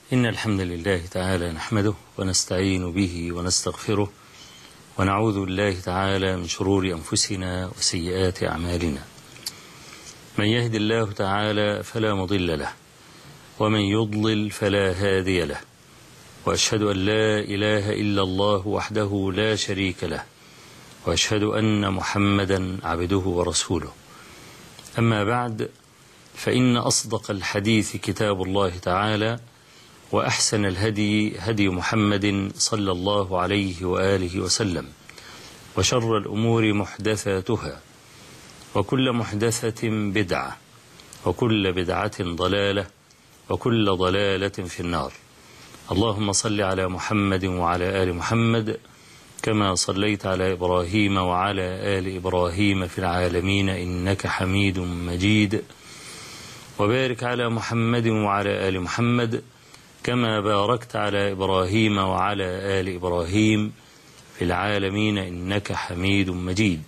إن الحمد لله تعالى نحمده ونستعين به ونستغفره ونعوذ بالله تعالى من شرور أنفسنا وسيئات أعمالنا. من يهد الله تعالى فلا مضل له ومن يضلل فلا هادي له، وأشهد أن لا إله إلا الله وحده لا شريك له، وأشهد أن محمدا عبده ورسوله. أما بعد، فإن أصدق الحديث كتاب الله تعالى، وأحسن الهدي هدي محمد صلى الله عليه وآله وسلم، وشر الأمور محدثاتها، وكل محدثة بدعة، وكل بدعة ضلالة، وكل ضلالة في النار. اللهم صل على محمد وعلى آل محمد كما صليت على إبراهيم وعلى آل إبراهيم في العالمين إنك حميد مجيد، وبارك على محمد وعلى آل محمد كما باركت على إبراهيم وعلى آل إبراهيم في العالمين إنك حميد مجيد.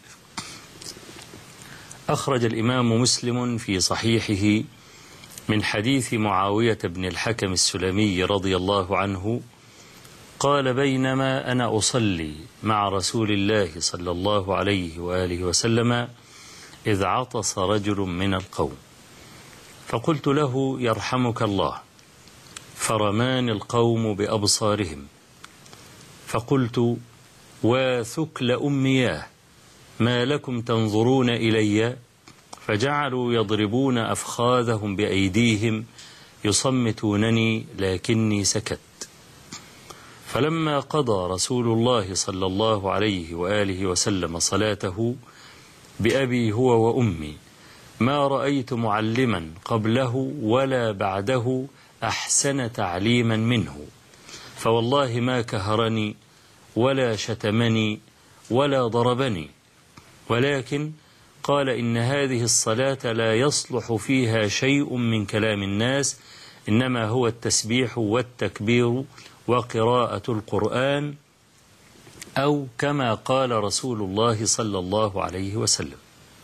أخرج الإمام مسلم في صحيحه من حديث معاوية بن الحكم السلمي رضي الله عنه قال: بينما أنا أصلي مع رسول الله صلى الله عليه وآله وسلم إذ عطس رجل من القوم، فقلت له: يرحمك الله. فرماني القوم بأبصارهم، فقلت: وثكل أمياه، ما لكم تنظرون إلي؟ فجعلوا يضربون أفخاذهم بأيديهم يصمتونني، لكني سكت. فلما قضى رسول الله صلى الله عليه وآله وسلم صلاته بأبي هو وأمي، ما رأيت معلما قبله ولا بعده أحسن تعليما منه، فوالله ما كهرني ولا شتمني ولا ضربني، ولكن قال: إن هذه الصلاة لا يصلح فيها شيء من كلام الناس، إنما هو التسبيح والتكبير وقراءة القرآن، أو كما قال رسول الله صلى الله عليه وسلم.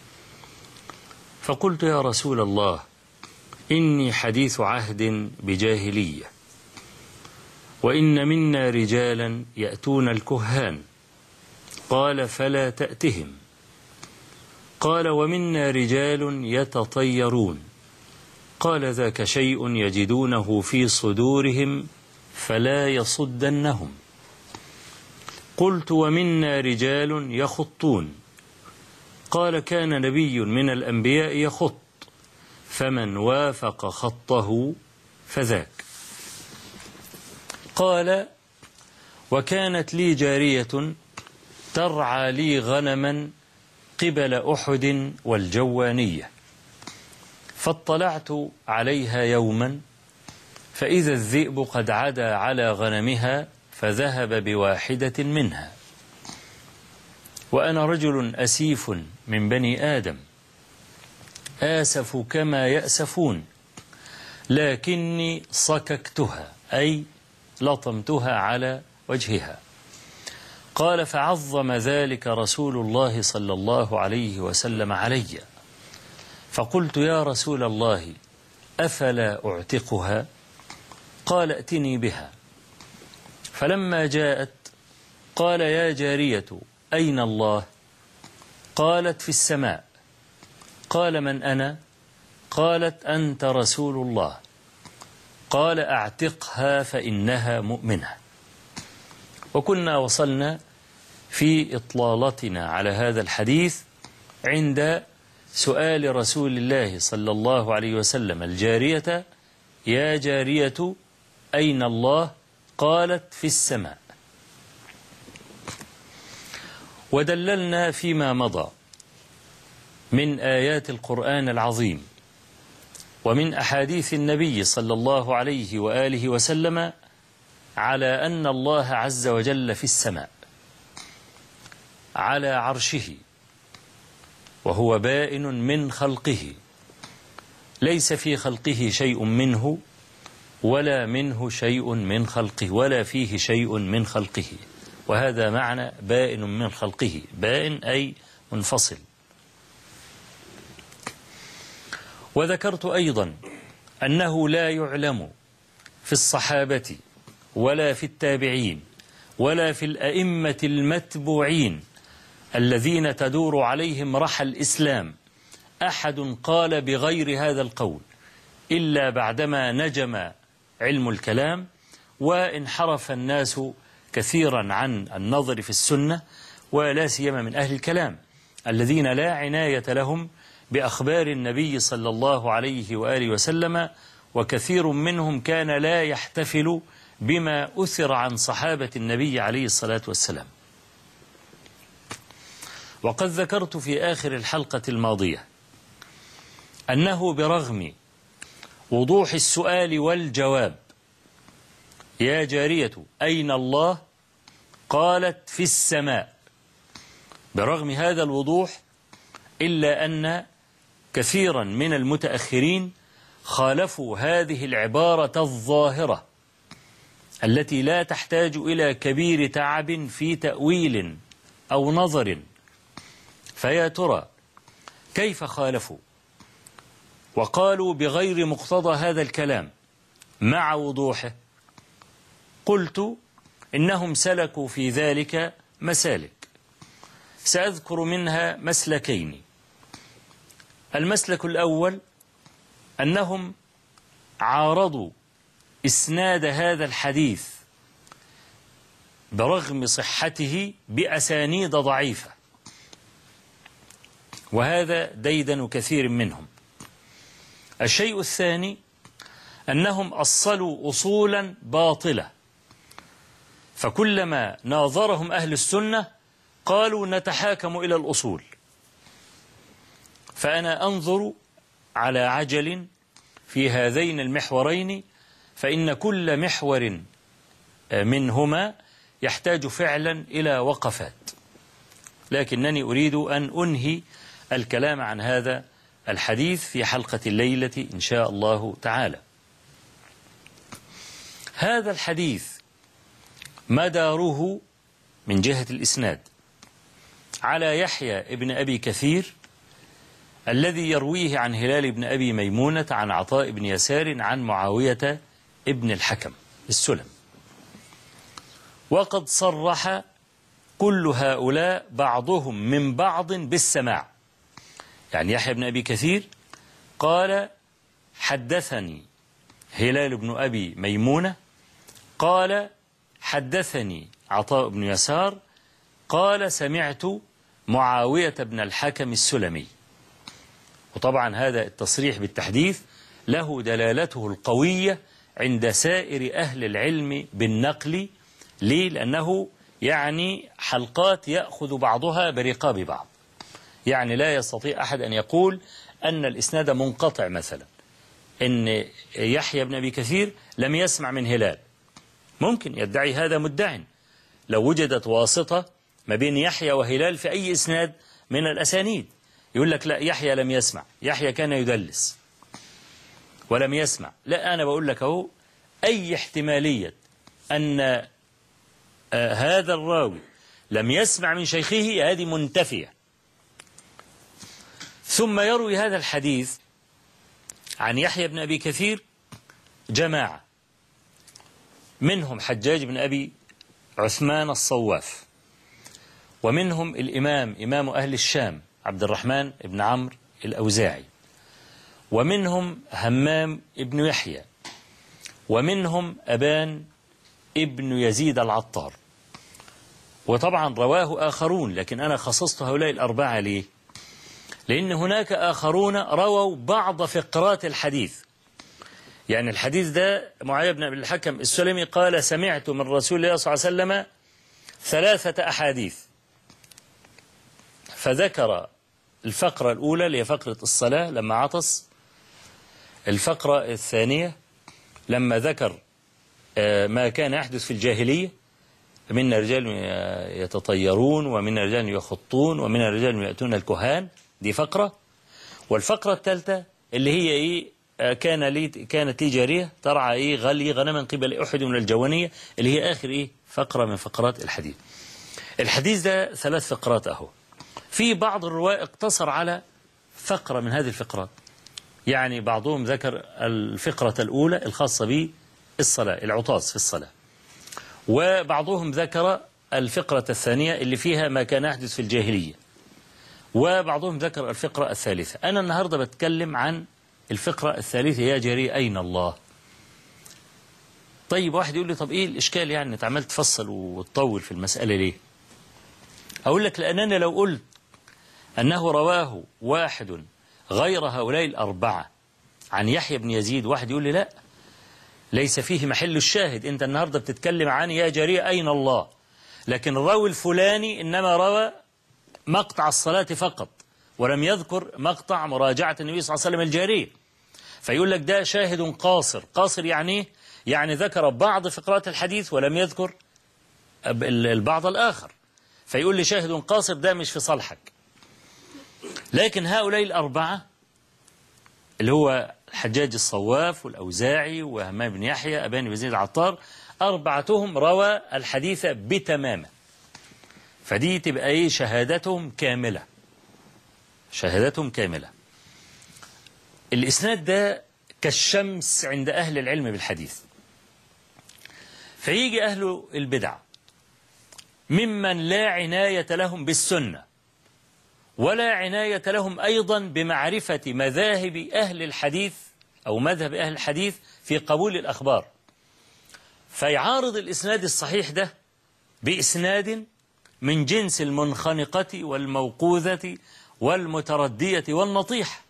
فقلت: يا رسول الله، إني حديث عهد بجاهلية، وإن منا رجالا يأتون الكهان. قال: فلا تأتهم. قال: ومنا رجال يتطيرون. قال: ذاك شيء يجدونه في صدورهم فلا يصدنهم. قلت: ومنا رجال يخطون. قال: كان نبي من الأنبياء يخط، فمن وافق خطه فذاك. قال: وكانت لي جارية ترعى لي غنما قبل أحد والجوانية، فاطلعت عليها يوما فإذا الذئب قد عدا على غنمها فذهب بواحدة منها، وأنا رجل أسيف من بني آدم، آسف كما يأسفون، لكني صككتها، أي لطمتها على وجهها. قال: فعظم ذلك رسول الله صلى الله عليه وسلم علي، فقلت: يا رسول الله، أفلا أعتقها؟ قال: ائتني بها. فلما جاءت قال: يا جارية، أين الله؟ قالت: في السماء. قال: من أنا؟ قالت: أنت رسول الله. قال: أعتقها فإنها مؤمنة. وكنا وصلنا في إطلالتنا على هذا الحديث عند سؤال رسول الله صلى الله عليه وسلم الجارية: يا جارية، أين الله؟ قالت: في السماء. ودللنا فيما مضى من آيات القرآن العظيم ومن أحاديث النبي صلى الله عليه وآله وسلم على أن الله عز وجل في السماء على عرشه، وهو بائن من خلقه، ليس في خلقه شيء منه ولا منه شيء من خلقه ولا فيه شيء من خلقه، وهذا معنى بائن من خلقه، بائن أي منفصل. وذكرت أيضا أنه لا يعلم في الصحابة ولا في التابعين ولا في الأئمة المتبوعين الذين تدور عليهم رحى الإسلام أحد قال بغير هذا القول إلا بعدما نجم علم الكلام وانحرف الناس كثيرا عن النظر في السنة، ولا سيما من أهل الكلام الذين لا عناية لهم بأخبار النبي صلى الله عليه وآله وسلم، وكثير منهم كان لا يحتفل بما أثر عن صحابة النبي عليه الصلاة والسلام. وقد ذكرت في آخر الحلقة الماضية أنه برغم وضوح السؤال والجواب يا جارية أين الله؟ قالت في السماء، برغم هذا الوضوح إلا أن كثيرا من المتأخرين خالفوا هذه العبارة الظاهرة التي لا تحتاج إلى كبير تعب في تأويل أو نظر. فيا ترى كيف خالفوا وقالوا بغير مقتضى هذا الكلام مع وضوحه؟ قلت إنهم سلكوا في ذلك مسالك، سأذكر منها مسلكين. المسلك الأول أنهم عارضوا إسناد هذا الحديث برغم صحته بأسانيد ضعيفة، وهذا ديدن كثير منهم. الشيء الثاني أنهم أصلوا أصولا باطلة، فكلما ناظرهم أهل السنة قالوا نتحاكم إلى الأصول. فأنا أنظر على عجل في هذين المحورين، فإن كل محور منهما يحتاج فعلا إلى وقفات، لكنني أريد أن أنهي الكلام عن هذا الحديث في حلقة الليلة إن شاء الله تعالى. هذا الحديث مداره من جهة الإسناد على يحيى ابن أبي كثير الذي يرويه عن هلال بن أبي ميمونة عن عطاء بن يسار عن معاوية ابن الحكم السلم. وقد صرح كل هؤلاء بعضهم من بعض بالسماع، يعني يحيى بن أبي كثير قال حدثني هلال بن أبي ميمونة، قال حدثني عطاء بن يسار، قال سمعت معاوية بن الحكم السلمي. وطبعا هذا التصريح بالتحديث له دلالته القوية عند سائر أهل العلم بالنقل. ليه؟ لأنه يعني حلقات يأخذ بعضها برقاب بعض، يعني لا يستطيع أحد أن يقول أن الإسناد منقطع، مثلا إن يحيى بن أبي كثير لم يسمع من هلال، ممكن يدعي هذا مدع لو وجدت واسطة ما بين يحيى وهلال في أي إسناد من الأسانيد، يقول لك لا يحيى لم يسمع، يحيى كان يدلس ولم يسمع. لا، أنا بقول لك أهو أي احتمالية أن هذا الراوي لم يسمع من شيخه هذه منتفية. ثم يروي هذا الحديث عن يحيى بن أبي كثير جماعة، منهم حجاج بن أبي عثمان الصواف، ومنهم الإمام إمام أهل الشام عبد الرحمن بن عمرو الأوزاعي، ومنهم همام ابن يحيى، ومنهم أبان ابن يزيد العطار. وطبعا رواه آخرون، لكن أنا خصصت هؤلاء الأربعة ليه؟ لأن هناك آخرون رووا بعض فقرات الحديث. يعني الحديث ده معاوية بن أبي الحكم السلمي قال سمعت من رسول الله صلى الله عليه وسلم 3 أحاديث، فذكر الفقرة الأولى اللي هي فقرة الصلاة لما عطس، الفقرة الثانية لما ذكر ما كان يحدث في الجاهلية من رجال يتطيرون ومن رجال يخطون ومن رجال يأتون الكهان، دي فقرة. والفقرة الثالثة اللي هي إيه، كانت لي جارية ترعى إيه غلي غنما قبل أحد من الجوانية، اللي هي آخر إيه فقرة من فقرات الحديث. الحديث ده 3 فقرات أهو. في بعض الرواة اقتصر على فقرة من هذه الفقرات، يعني بعضهم ذكر الفقرة الأولى الخاصة الصلاة، العطاس في الصلاة. وبعضهم ذكر الفقرة الثانية اللي فيها ما كان يحدث في الجاهلية، وبعضهم ذكر الفقرة الثالثة. أنا النهاردة بتكلم عن الفقرة الثالثة، يا جريء أين الله. طيب واحد يقول لي طب إيه الإشكال يعني أنت عمال تفصل وتطول في المسألة ليه؟ أقول لك لأننا لو قلت أنه رواه واحد غير هؤلاء الأربعة عن يحيى بن يزيد، واحد يقول لي لا، ليس فيه محل الشاهد، أنت النهاردة بتتكلم عن يا جريء أين الله، لكن الراوي الفلاني إنما روى مقطع الصلاة فقط ولم يذكر مقطع مراجعة النبي صلى الله عليه وسلم الجارية، فيقول لك ده شاهد قاصر. قاصر يعني يعني ذكر بعض فقرات الحديث ولم يذكر البعض الآخر، فيقول لي شاهد قاصر، ده مش في صالحك. لكن هؤلاء الأربعة اللي هو الحجاج الصواف والأوزاعي وهمام بن يحيى أبان بن يزيد العطار، أربعتهم روى الحديث بتمامه، فدي تبقى إيه؟ شهادتهم كاملة، شهادتهم كاملة. الإسناد ده كالشمس عند أهل العلم بالحديث، فيجي أهل البدع ممن لا عناية لهم بالسنة ولا عناية لهم أيضا بمعرفة مذاهب أهل الحديث أو مذهب أهل الحديث في قبول الأخبار، فيعارض الإسناد الصحيح ده بإسناد من جنس المنخنقة والموقوذة والمتردية والنطيحة،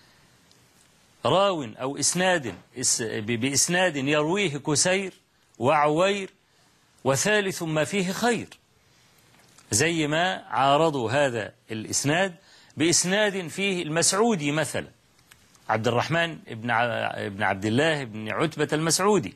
راو أو إسناد بإسناد يرويه كسير وعوير وثالث ما فيه خير، زي ما عارضوا هذا الإسناد بإسناد فيه المسعودي مثلا، عبد الرحمن بن عبد الله بن عتبة المسعودي،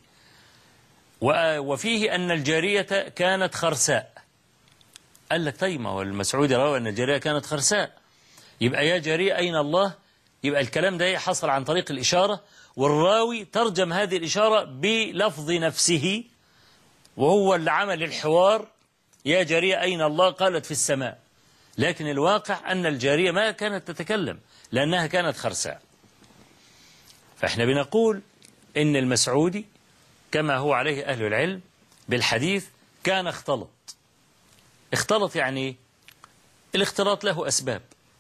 وفيه أن الجارية كانت خرساء. قال لك طيب ما هو المسعودي روى أن الجارية كانت خرساء، يبقى يا جارية أين الله، يبقى الكلام ده حصل عن طريق الإشارة، والراوي ترجم هذه الإشارة بلفظ نفسه، وهو اللي عمل الحوار يا جارية أين الله، قالت في السماء، لكن الواقع أن الجارية ما كانت تتكلم لأنها كانت خرساء. فإحنا بنقول إن المسعودي كما هو عليه أهل العلم بالحديث كان اختلط. اختلط يعني الاختلاط له أسباب،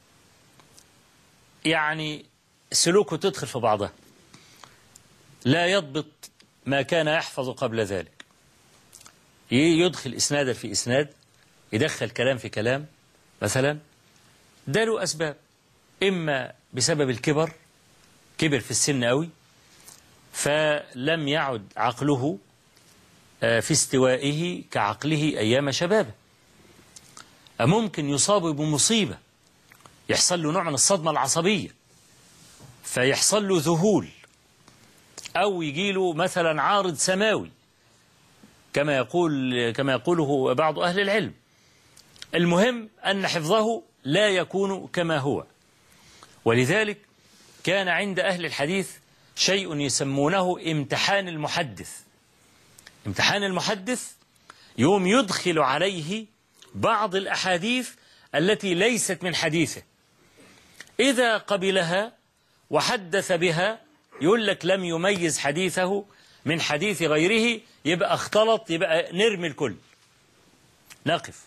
يعني سلوكه تدخل في بعضها، لا يضبط ما كان يحفظ قبل ذلك، يدخل إسنادا في إسناد، يدخل كلام في كلام مثلا، ده له أسباب، إما بسبب الكبر، كبر في السن قوي فلم يعد عقله في استوائه كعقله أيام شبابه، ممكن يصاب بمصيبة يحصل له نوع من الصدمة العصبية فيحصل له ذهول، أو يجي له مثلا عارض سماوي كما يقوله بعض أهل العلم. المهم أن حفظه لا يكون كما هو، ولذلك كان عند أهل الحديث شيء يسمونه امتحان المحدث. امتحان المحدث يوم يدخل عليه بعض الأحاديث التي ليست من حديثه، إذا قبلها وحدث بها يقول لك لم يميز حديثه من حديث غيره، يبقى اختلط، يبقى نرمي الكل، نقف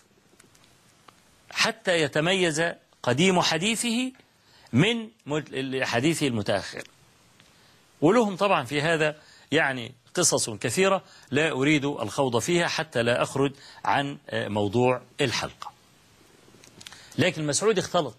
حتى يتميز قديم حديثه من حديثه المتأخر. ولهم طبعا في هذا يعني قصص كثيرة لا أريد الخوض فيها حتى لا أخرج عن موضوع الحلقة. لكن مسعود اختلط.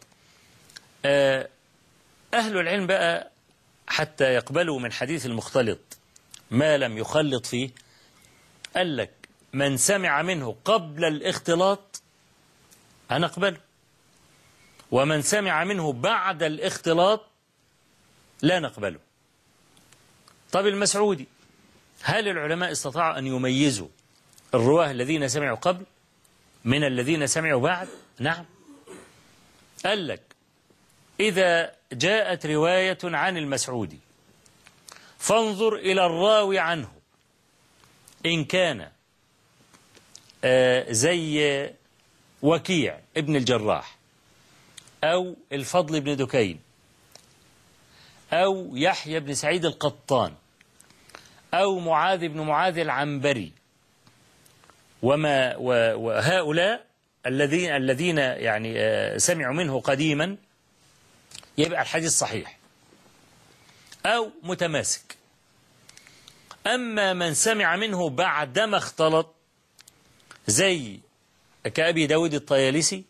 أهل العلم بقى حتى يقبلوا من حديث المختلط ما لم يخلط فيه، قال لك من سمع منه قبل الاختلاط هنقبله، ومن سمع منه بعد الاختلاط لا نقبله. طب المسعودي، هل العلماء استطاعوا أن يميزوا الرواه الذين سمعوا قبل من الذين سمعوا بعد؟ نعم. قال لك إذا جاءت رواية عن المسعودي فانظر إلى الراوي عنه، إن كان زي وكيع ابن الجراح أو الفضل بن دكين أو يحيى بن سعيد القطان أو معاذ بن معاذ العنبري وهؤلاء الذين يعني سمعوا منه قديما، يبقى الحديث صحيح أو متماسك. أما من سمع منه بعدما اختلط زي كأبي داود الطيالسي،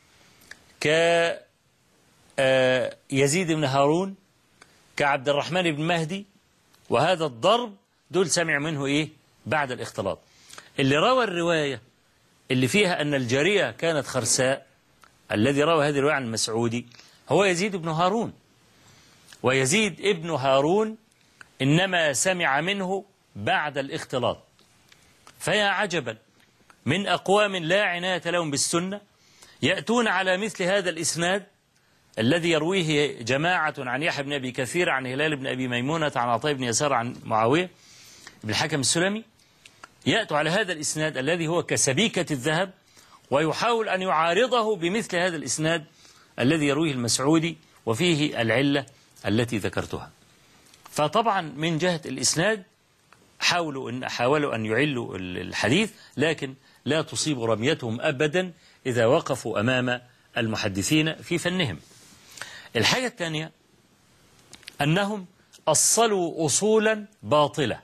كيزيد بن هارون، كعبد الرحمن بن مهدي، وهذا الضرب دول سمع منه إيه بعد الاختلاط. اللي روى الرواية اللي فيها أن الجارية كانت خرساء، الذي روى هذه الرواية عن المسعودي هو يزيد بن هارون، ويزيد ابن هارون إنما سمع منه بعد الاختلاط. فيا عجبا من أقوام لا عناية لهم بالسنة يأتون على مثل هذا الإسناد الذي يرويه جماعة عن يحيى بن أبي كثير عن هلال بن أبي ميمونة عن عطاء بن يسار عن معاوية بن الحكم السلمي، يأتوا على هذا الإسناد الذي هو كسبيكة الذهب ويحاول أن يعارضه بمثل هذا الإسناد الذي يرويه المسعودي وفيه العلة التي ذكرتها. فطبعا من جهة الإسناد حاولوا أن يعلوا الحديث، لكن لا تصيب رميتهم أبدا إذا وقفوا أمام المحدثين في فنهم. الحاجة الثانية أنهم أصلوا أصولا باطلة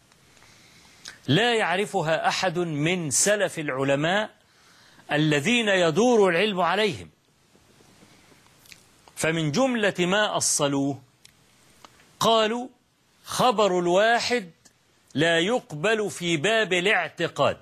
لا يعرفها أحد من سلف العلماء الذين يدور العلم عليهم. فمن جملة ما أصلوه قالوا خبر الواحد لا يقبل في باب الاعتقاد،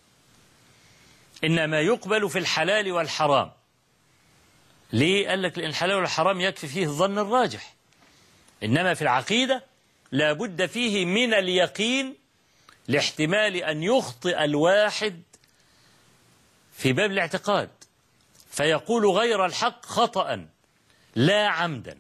إنما يقبل في الحلال والحرام. ليه؟ قال لك لأن الحلال والحرام يكفي فيه الظن الراجح، إنما في العقيدة لا بد فيه من اليقين لاحتمال أن يخطئ الواحد في باب الاعتقاد فيقول غير الحق خطأ لا عمدا.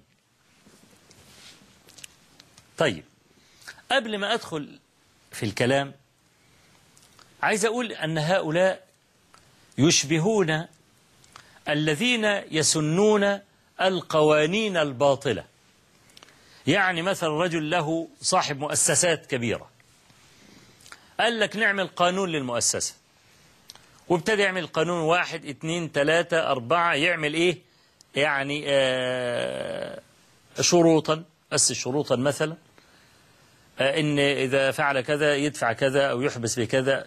طيب، قبل ما أدخل في الكلام عايز أقول أن هؤلاء يشبهون الذين يسنون القوانين الباطلة. يعني مثلا رجل له صاحب مؤسسات كبيرة، قال لك نعمل قانون للمؤسسة، وابتدى يعمل قانون 1 2 3 4، يعمل إيه؟ يعني شروطا، بس شروطا مثلا إن إذا فعل كذا يدفع كذا أو يحبس بكذا.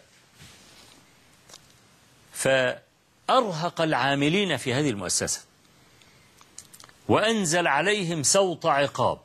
فأرهق العاملين في هذه المؤسسة وأنزل عليهم سوط عقاب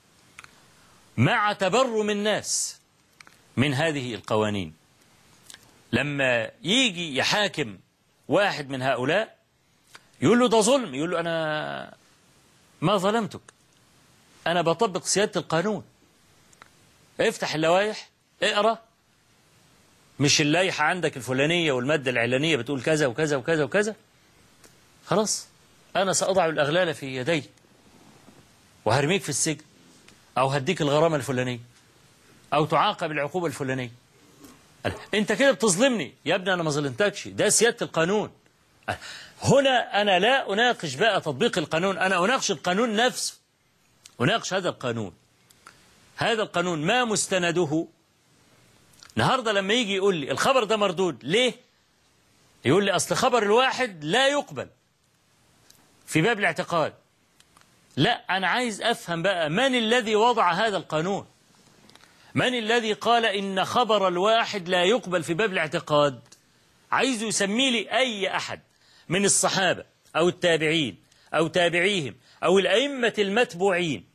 مع تبرم الناس من هذه القوانين. لما يجي يحاكم واحد من هؤلاء يقول له ده ظلم، يقول له أنا ما ظلمتك، أنا بطبق سيادة القانون. افتح اللوائح اقرأ، مش اللائحة عندك الفلانية والمادة العلانية بتقول كذا وكذا وكذا وكذا، خلاص أنا سأضع الأغلال في يدي وهرميك في السجن أو هديك الغرامة الفلانية أو تعاقب العقوبة الفلانية. أنت كده بتظلمني يا ابني، أنا ما ظلمتكش، ده سيادة القانون. هنا أنا لا أناقش بقى تطبيق القانون، أنا أناقش القانون نفسه، أناقش هذا القانون. هذا القانون ما مستنده؟ النهاردة لما يجي يقول لي الخبر ده مردود ليه؟ يقول لي أصل خبر الواحد لا يقبل في باب الاعتقاد. لا، أنا عايز أفهم بقى من الذي وضع هذا القانون؟ من الذي قال إن خبر الواحد لا يقبل في باب الاعتقاد؟ عايز يسمي لي أي أحد من الصحابة أو التابعين أو تابعيهم أو الأئمة المتبوعين،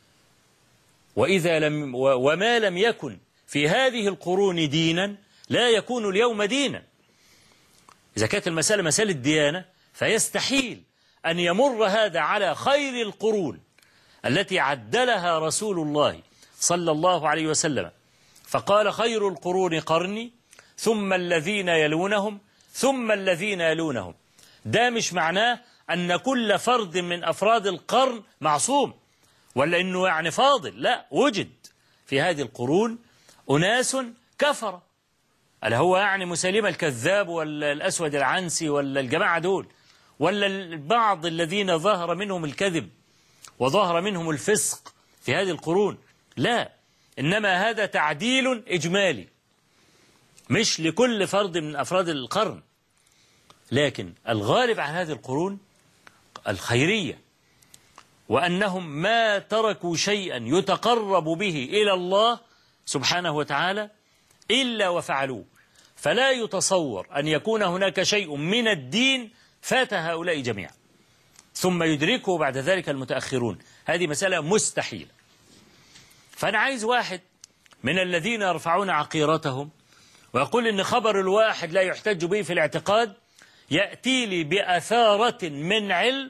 وما لم يكن في هذه القرون دينا لا يكون اليوم دينا. إذا كانت المسألة مسألة ديانة فيستحيل أن يمر هذا على خير القرون التي عدلها رسول الله صلى الله عليه وسلم، فقال خير القرون قرني ثم الذين يلونهم ثم الذين يلونهم. ده مش معناه أن كل فرد من أفراد القرن معصوم ولا أنه يعني فاضل، لا، وجد في هذه القرون أناس كفر، اللي هو يعني مسيلمة الكذاب ولا الأسود العنسي ولا الجماعة دول، ولا البعض الذين ظهر منهم الكذب وظهر منهم الفسق في هذه القرون. لا، إنما هذا تعديل إجمالي مش لكل فرد من أفراد القرن، لكن الغالب عن هذه القرون الخيرية، وأنهم ما تركوا شيئا يتقرب به إلى الله سبحانه وتعالى إلا وفعلوه. فلا يتصور أن يكون هناك شيء من الدين فات هؤلاء جميعا ثم يدركه بعد ذلك المتأخرون. هذه مسألة مستحيلة. فأنا عايز واحد من الذين يرفعون عقيرتهم ويقول إن خبر الواحد لا يحتج به في الاعتقاد يأتي لي بأثارة من علم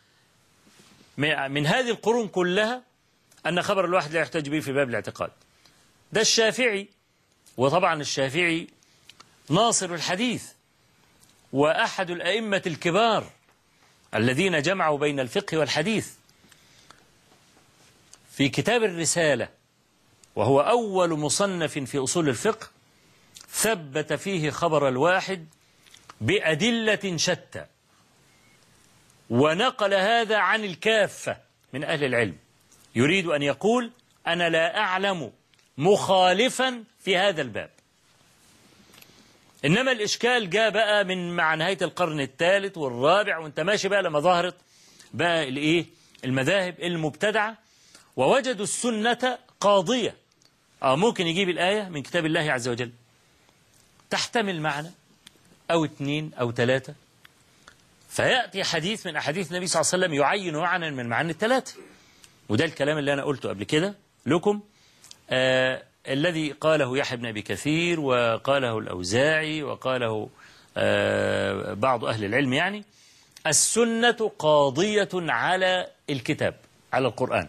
من هذه القرون كلها أن خبر الواحد لا يحتج به في باب الاعتقاد. ده الشافعي، وطبعا الشافعي ناصر الحديث وأحد الأئمة الكبار الذين جمعوا بين الفقه والحديث. في كتاب الرسالة، وهو أول مصنف في أصول الفقه، ثبت فيه خبر الواحد بأدلة شتى، ونقل هذا عن الكافة من أهل العلم. يريد أن يقول أنا لا أعلم مخالفا في هذا الباب. إنما الإشكال جاء بقى من مع نهاية القرن الثالث والرابع، وانت ماشي بقى لما ظهرت بقى المذاهب المبتدعة، ووجدوا السنة قاضية. ممكن يجيب الآية من كتاب الله عز وجل تحتمل معنى أو 2 أو 3، فيأتي حديث من أحاديث النبي صلى الله عليه وسلم يعين معنى من معاني ال3. وده الكلام اللي أنا قلته قبل كده لكم، الذي قاله يحيى بن أبي كثير وقاله الأوزاعي وقاله بعض أهل العلم، يعني السنة قاضية على الكتاب، على القرآن.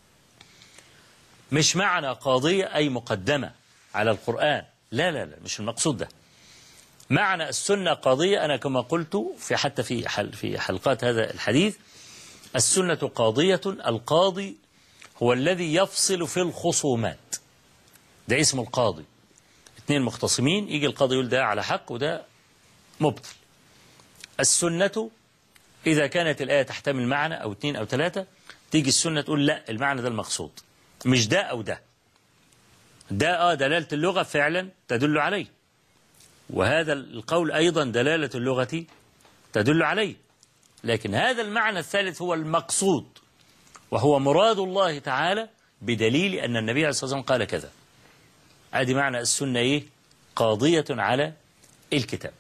مش معنى قاضية أي مقدمة على القرآن، لا لا لا، مش المقصود ده. معنى السنة قاضية، أنا كما قلت حتى في حلقات هذا الحديث، السنة قاضية. القاضي هو الذي يفصل في الخصومات، ده اسمه القاضي. 2 مختصمين، يجي القاضي يقول ده على حق وده مبطل. السنة إذا كانت الآية تحتمل معنى أو 2 أو 3، تيجي السنة تقول لا، المعنى ده المقصود، مش ده أو ده. ده دلالة اللغة فعلا تدل عليه، وهذا القول أيضا دلالة اللغة تدل عليه، لكن هذا المعنى الثالث هو المقصود، وهو مراد الله تعالى بدليل أن النبي عليه الصلاة والسلام قال كذا. هذه معنى السنة قاضية على الكتاب.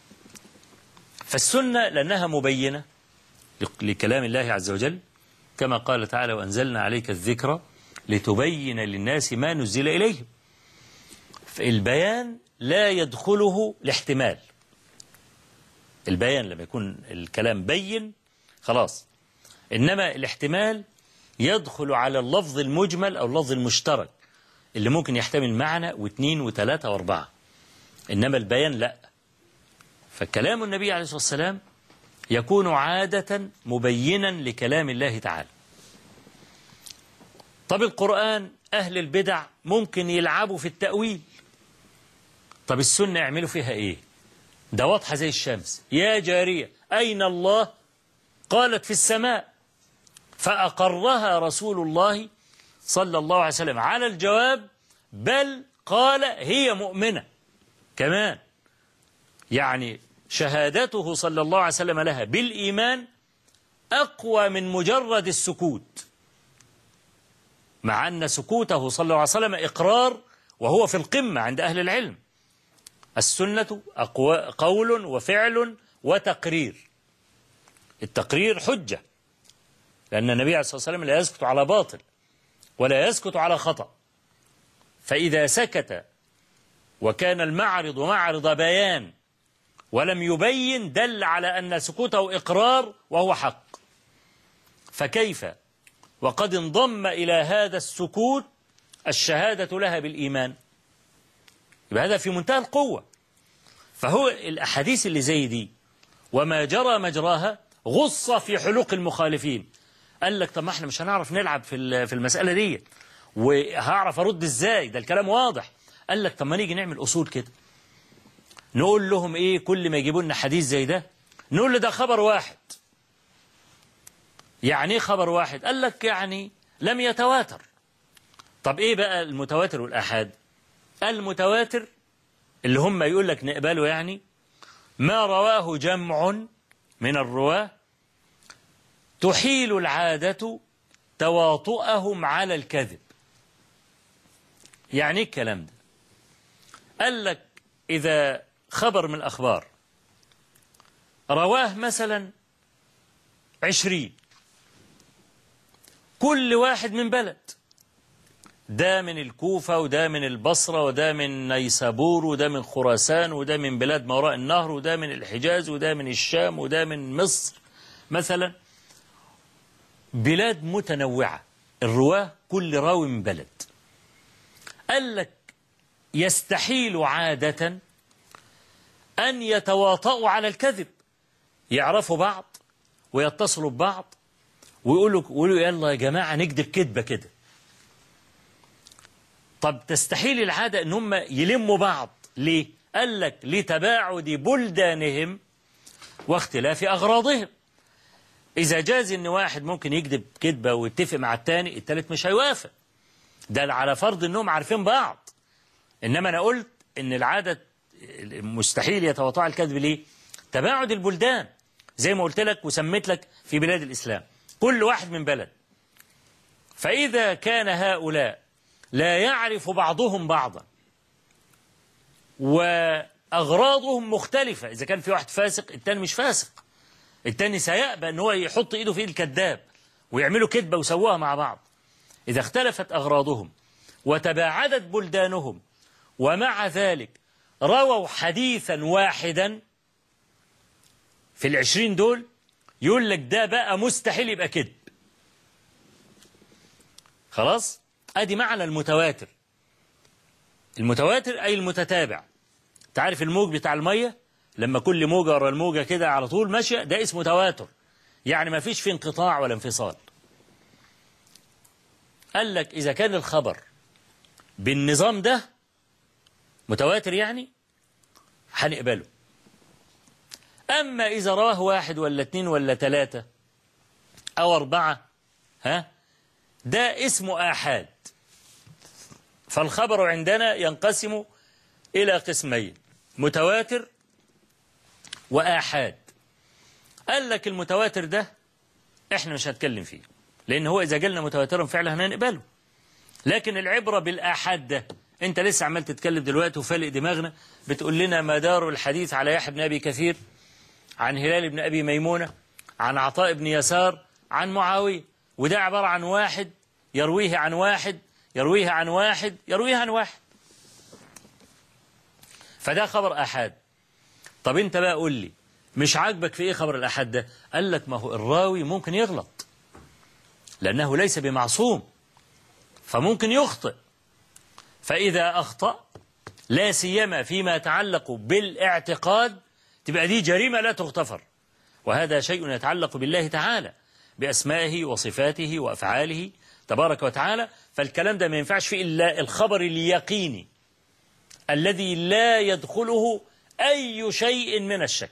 فالسنة لأنها مبينة لكلام الله عز وجل، كما قال تعالى وأنزلنا عليك الذكر لتبين للناس ما نزل إليهم. فالبيان لا يدخله الاحتمال. البيان لما يكون الكلام بين خلاص، إنما الاحتمال يدخل على اللفظ المجمل أو اللفظ المشترك اللي ممكن يحتمل معنى و2 و3 و4، إنما البيان لا. فكلام النبي عليه الصلاة والسلام يكون عادة مبينا لكلام الله تعالى. طب القرآن أهل البدع ممكن يلعبوا في التأويل، طب السنة يعملوا فيها إيه؟ ده واضحة زي الشمس. يا جارية أين الله؟ قالت في السماء، فأقرها رسول الله صلى الله عليه وسلم على الجواب، بل قال هي مؤمنة كمان. يعني شهادته صلى الله عليه وسلم لها بالإيمان أقوى من مجرد السكوت، مع أن سكوته صلى الله عليه وسلم إقرار وهو في القمة عند أهل العلم. السنة قول وفعل وتقرير. التقرير حجة، لأن النبي عليه الصلاة والسلام لا يسكت على باطل ولا يسكت على خطأ، فإذا سكت وكان المعرض معرض بيان ولم يبين دل على أن سكوته إقرار وهو حق. فكيف وقد انضم إلى هذا السكوت الشهادة لها بالإيمان؟ يبقى هذا في منتهى القوة. فهو الأحاديث اللي زي دي وما جرى مجراها غص في حلوق المخالفين. قال لك طب ما احنا مش هنعرف نلعب في المسألة دي، وهعرف أرد إزاي؟ ده الكلام واضح. قال لك طب ما نيجي نعمل أصول كده، نقول لهم إيه كل ما يجيبوا لنا حديث زي ده نقول له ده خبر واحد. يعني إيه خبر واحد؟ قال لك يعني لم يتواتر، طب إيه بقى المتواتر والآحاد؟ المتواتر اللي هم يقول لك نقبله يعني ما رواه جمع من الرواة تحيل العادة تواطؤهم على الكذب. يعني ايه الكلام ده؟ قال لك إذا خبر من الأخبار رواه مثلا 20، كل واحد من بلد، ده من الكوفة وده من البصرة وده من نيسابور وده من خراسان وده من بلاد ما وراء النهر وده من الحجاز وده من الشام وده من مصر مثلا، بلاد متنوعة، الرواه كل راوي من بلد. قال لك يستحيل عادة أن يتواطؤوا على الكذب، يعرفوا بعض ويتصلوا ببعض ويقولوا يلا يا جماعة نكذب كذبة كده. طب تستحيل العادة ان هم يلموا بعض ليه؟ قال لك لتباعد بلدانهم واختلاف أغراضهم. إذا جاز ان واحد ممكن يكذب كذبة ويتفق مع التاني، التالت مش هيوافق، ده على فرض انهم عارفين بعض. انما انا قلت ان العادة مستحيل يتواطؤ الكذب ليه؟ تباعد البلدان، زي ما قلت لك وسميت لك في بلاد الإسلام كل واحد من بلد. فإذا كان هؤلاء لا يعرف بعضهم بعضا وأغراضهم مختلفة، إذا كان في واحد فاسق التاني مش فاسق، التاني سيأبى أن هو يحط إيده في إيد الكذاب ويعملوا كذبة وسووها مع بعض. إذا اختلفت أغراضهم وتباعدت بلدانهم ومع ذلك رووا حديثا واحدا في 20 دول، يقول لك ده بقى مستحيل يبقى كذب. خلاص؟ أدي معنى المتواتر. المتواتر أي المتتابع. تعرف الموج بتاع المية لما كل موجة ورا الموجة كده على طول ماشية، ده اسمه تواتر، يعني ما فيش فيه انقطاع ولا انفصال. قال لك إذا كان الخبر بالنظام ده متواتر يعني هنقبله. أما إذا رواه واحد ولا اتنين ولا تلاتة أو أربعة، ده اسمه آحاد. فالخبر عندنا ينقسم إلى قسمين، متواتر وآحاد. قال لك المتواتر ده احنا مش هنتكلم فيه، لأن هو إذا جالنا متواترا فعلا هنقبله. لكن العبرة بالآحاد ده، انت لسه عمال تتكلم دلوقتي وفالق دماغنا بتقول لنا مدار الحديث على يحيى بن أبي كثير عن هلال بن أبي ميمونة عن عطاء بن يسار عن معاوية، وده عبارة عن واحد يرويه عن واحد يرويه عن واحد يرويه عن واحد، فده خبر آحاد. طب انت بقى قول لي مش عاجبك في ايه خبر الآحاد ده؟ قال لك ما هو الراوي ممكن يغلط لأنه ليس بمعصوم، فممكن يخطئ. فإذا أخطأ لا سيما فيما يتعلق بالاعتقاد تبقى دي جريمة لا تغتفر، وهذا شيء يتعلق بالله تعالى بأسمائه وصفاته وأفعاله تبارك وتعالى. فالكلام ده ما ينفعش فيه إلا الخبر اليقيني الذي لا يدخله أي شيء من الشك.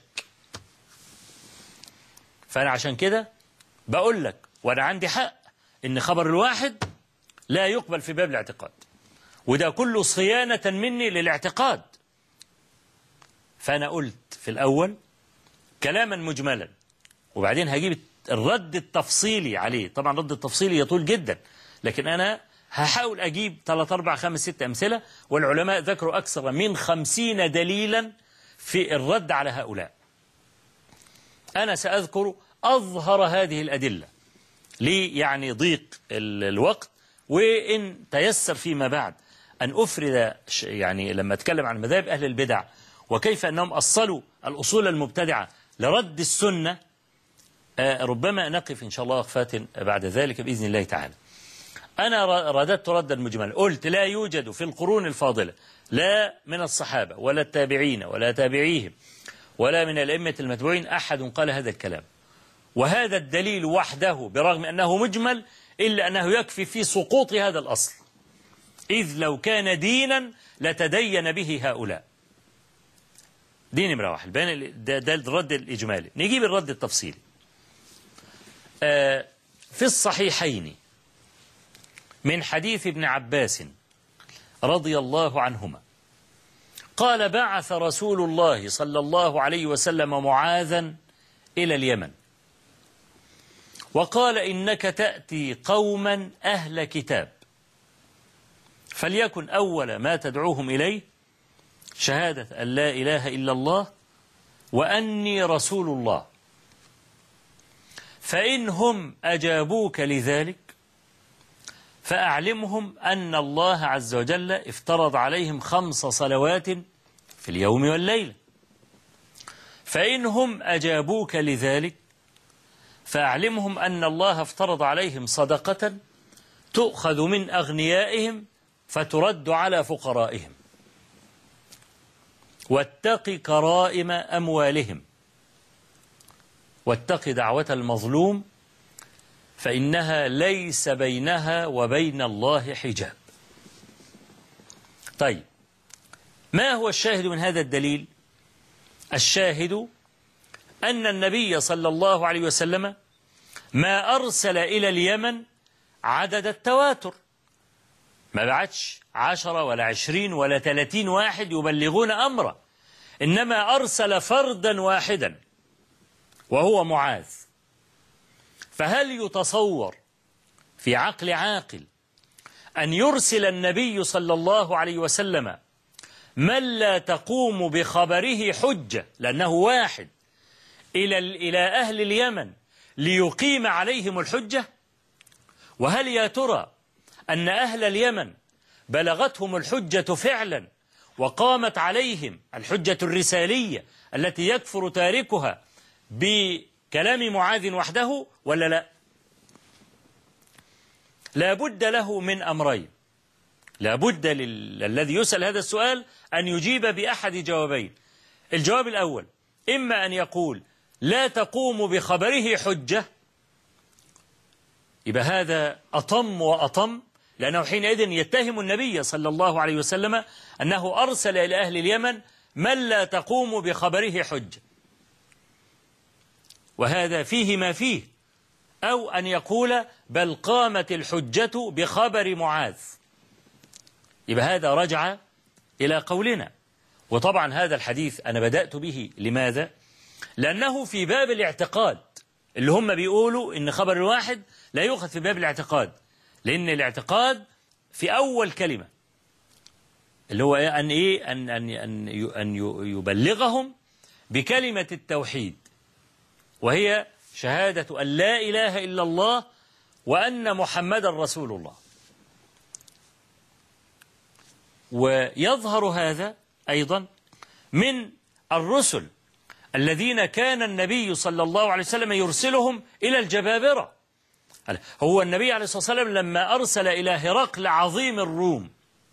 فأنا عشان كده بقول لك وأنا عندي حق إن خبر الواحد لا يقبل في باب الاعتقاد، وده كله صيانة مني للاعتقاد. فأنا قلت في الأول كلاما مجملا، وبعدين هجيب الرد التفصيلي عليه. طبعا الرد التفصيلي يطول جدا، لكن أنا هحاول أجيب 3 4 5 6 أمثلة، والعلماء ذكروا أكثر من 50 دليلا في الرد على هؤلاء. أنا سأذكر أظهر هذه الأدلة لي يعني ضيق الوقت، وإن تيسر فيما بعد أن أفرد يعني لما أتكلم عن مذاهب أهل البدع وكيف أنهم أصلوا الأصول المبتدعة لرد السنة، ربما نقف إن شاء الله وقفات بعد ذلك بإذن الله تعالى. أنا رددت ردا مجملا، قلت لا يوجد في القرون الفاضلة لا من الصحابة ولا التابعين ولا تابعيهم ولا من الأئمة المتبوعين أحد قال هذا الكلام، وهذا الدليل وحده برغم أنه مجمل إلا أنه يكفي في سقوط هذا الأصل، إذ لو كان دينا لتدين به هؤلاء. دي نمرة واحد، ده الرد الإجمالي. نجيب الرد التفصيلي. في الصحيحين من حديث ابن عباس رضي الله عنهما قال: بعث رسول الله صلى الله عليه وسلم معاذا إلى اليمن وقال: إنك تأتي قوما أهل كتاب، فليكن أول ما تدعوهم إليه شهادة أن لا إله إلا الله وأني رسول الله، فإنهم أجابوك لذلك فأعلمهم أن الله عز وجل افترض عليهم 5 صلوات في اليوم والليلة. فإنهم أجابوك لذلك فأعلمهم أن الله افترض عليهم صدقة تؤخذ من أغنيائهم فترد على فقرائهم، واتق كرائم أموالهم، واتق دعوة المظلوم فإنها ليس بينها وبين الله حجاب. طيب، ما هو الشاهد من هذا الدليل؟ الشاهد أن النبي صلى الله عليه وسلم ما أرسل إلى اليمن عدد التواتر، ما بعتش 10 ولا 20 ولا 30 واحد يبلغون أمره، إنما أرسل فردا واحدا وهو معاذ. فهل يتصور في عقل عاقل أن يرسل النبي صلى الله عليه وسلم من لا تقوم بخبره حجة، لأنه واحد، إلى أهل اليمن ليقيم عليهم الحجة؟ وهل يا ترى أن أهل اليمن بلغتهم الحجة فعلا وقامت عليهم الحجة الرسالية التي يكفر تاركها بكلام معاذ وحده ولا لا؟ لا بد له من أمرين، لا بد الذي يسأل هذا السؤال أن يجيب بأحد جوابين. الجواب الأول إما أن يقول لا تقوم بخبره حجة، يبقى هذا أطم وأطم، لأنه حينئذ يتهم النبي صلى الله عليه وسلم أنه أرسل إلى أهل اليمن من لا تقوم بخبره حجة، وهذا فيه ما فيه. أو أن يقول بل قامت الحجة بخبر معاذ، يبقى هذا رجع إلى قولنا. وطبعا هذا الحديث أنا بدأت به لماذا؟ لأنه في باب الاعتقاد، اللي هم بيقولوا إن خبر الواحد لا يؤخذ في باب الاعتقاد، لأن الاعتقاد في أول كلمة اللي هو أن يبلغهم بكلمة التوحيد، وهي شهادة أن لا إله إلا الله وأن محمدا رسول الله. ويظهر هذا أيضا من الرسل الذين كان النبي صلى الله عليه وسلم يرسلهم إلى الجبابرة. هو النبي عليه الصلاة والسلام لما أرسل إلى هرقل عظيم الروم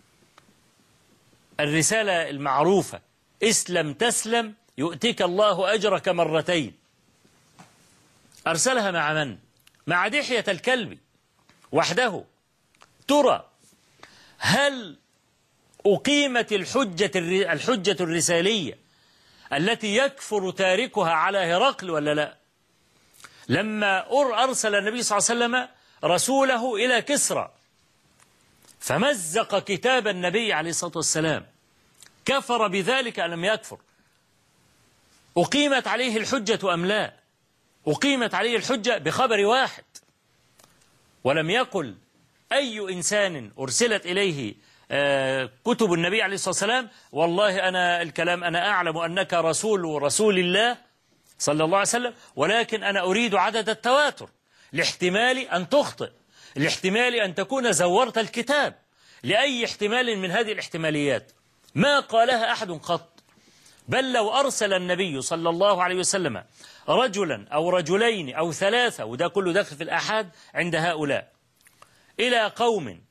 الرسالة المعروفة: اسلم تسلم يؤتك الله أجرك مرتين، أرسلها مع من؟ مع دحية الكلب وحده. ترى هل أقيمت الحجة الرسالية التي يكفر تاركها على هرقل ولا لا؟ لما أرسل النبي صلى الله عليه وسلم رسوله إلى كسرى فمزق كتاب النبي عليه الصلاة والسلام، كفر بذلك أم لم يكفر؟ أقيمت عليه الحجة أم لا؟ أقيمت عليه الحجة بخبر واحد، ولم يقل أي إنسان أرسلت إليه كتب النبي عليه الصلاة والسلام والله أنا أعلم أنك رسول الله صلى الله عليه وسلم، ولكن أنا أريد عدد التواتر لاحتمال أن تخطئ، لاحتمال أن تكون زورت الكتاب، لأي احتمال من هذه الاحتماليات. ما قالها أحد قط. بل لو أرسل النبي صلى الله عليه وسلم رجلا أو رجلين أو 3، وده كله داخل في الآحاد عند هؤلاء، إلى قوم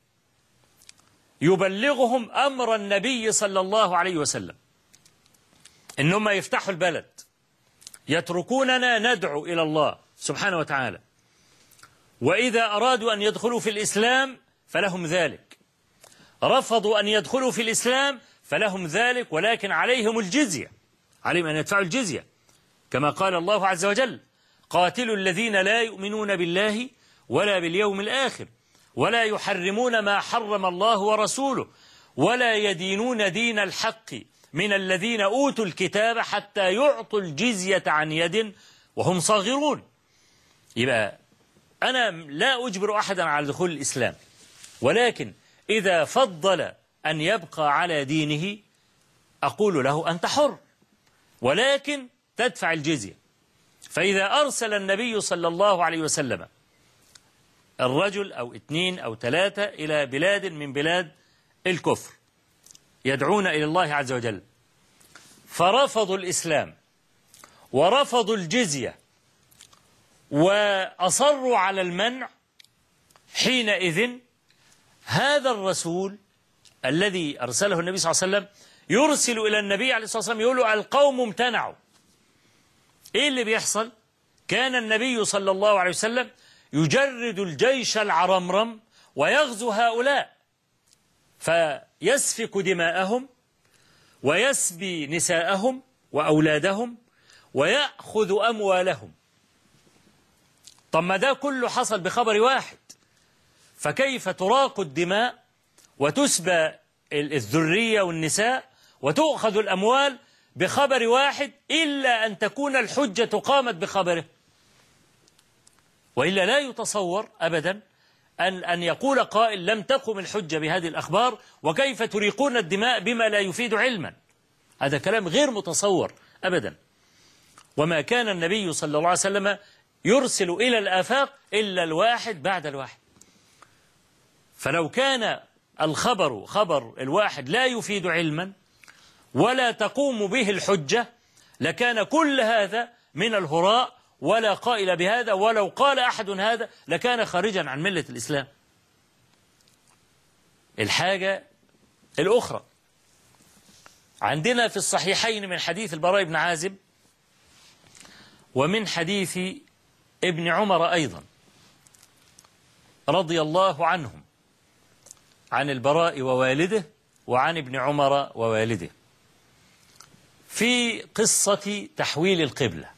يبلغهم أمر النبي صلى الله عليه وسلم إنهم يفتحوا البلد، يتركوننا ندعو إلى الله سبحانه وتعالى، وإذا أرادوا أن يدخلوا في الإسلام فلهم ذلك، رفضوا أن يدخلوا في الإسلام فلهم ذلك، ولكن عليهم الجزية، عليهم أن يدفعوا الجزية، كما قال الله عز وجل: قاتلوا الذين لا يؤمنون بالله ولا باليوم الآخر ولا يحرمون ما حرم الله ورسوله ولا يدينون دين الحق من الذين أوتوا الكتاب حتى يعطوا الجزية عن يد وهم صاغرون. يبقى أنا لا أجبر أحدا على دخول الإسلام، ولكن إذا فضل أن يبقى على دينه أقول له أنت حر، ولكن تدفع الجزية. فإذا أرسل النبي صلى الله عليه وسلم الرجل أو 2 أو 3 إلى بلاد من بلاد الكفر يدعون إلى الله عز وجل، فرفضوا الإسلام ورفضوا الجزية وأصروا على المنع، حينئذ هذا الرسول الذي أرسله النبي صلى الله عليه وسلم يرسل إلى النبي عليه الصلاة والسلام يقول له القوم امتنعوا. إيه اللي بيحصل؟ كان النبي صلى الله عليه وسلم يجرد الجيش العرمرم ويغزو هؤلاء فيسفك دماءهم ويسبي نساءهم وأولادهم ويأخذ أموالهم. طب ما ده كله حصل بخبر واحد، فكيف تراق الدماء وتسبى الذرية والنساء وتؤخذ الأموال بخبر واحد، إلا أن تكون الحجة قامت بخبره، وإلا لا يتصور أبدا أن يقول قائل لم تقم الحجة بهذه الأخبار وكيف تريقون الدماء بما لا يفيد علما. هذا كلام غير متصور أبدا. وما كان النبي صلى الله عليه وسلم يرسل إلى الآفاق إلا الواحد بعد الواحد. فلو كان الخبر خبر الواحد لا يفيد علما ولا تقوم به الحجة لكان كل هذا من الهراء ولا قائل بهذا، ولو قال أحد هذا لكان خارجا عن ملة الإسلام. الحاجة الأخرى عندنا في الصحيحين من حديث البراء بن عازب ومن حديث ابن عمر أيضا رضي الله عنهم، عن البراء ووالده وعن ابن عمر ووالده، في قصة تحويل القبلة.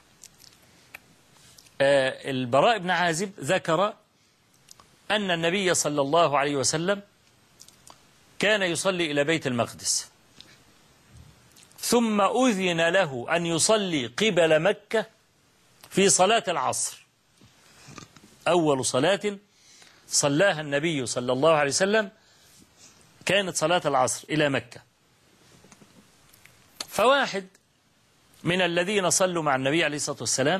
البراء بن عازب ذكر أن النبي صلى الله عليه وسلم كان يصلي إلى بيت المقدس، ثم أذن له أن يصلي قبل مكة في صلاة العصر. أول صلاة صلاها النبي صلى الله عليه وسلم كانت صلاة العصر إلى مكة. فواحد من الذين صلوا مع النبي عليه الصلاة والسلام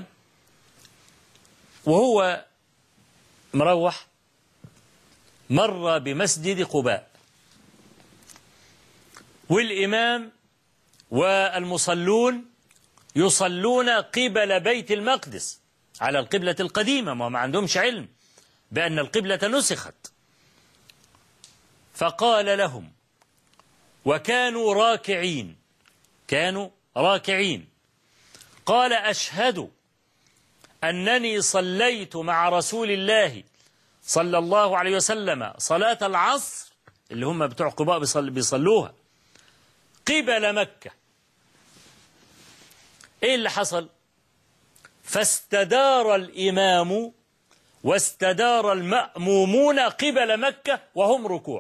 وهو مروح مر بمسجد قباء، والإمام والمصلون يصلون قبل بيت المقدس على القبلة القديمة، ما عندهمش علم بأن القبلة نسخت. فقال لهم وكانوا راكعين، كانوا راكعين، قال أشهد أنني صليت مع رسول الله صلى الله عليه وسلم صلاة العصر اللي هم بتوع قباء بيصلوها قبل مكة. إيه اللي حصل؟ فاستدار الإمام واستدار المأمومون قبل مكة وهم ركوع.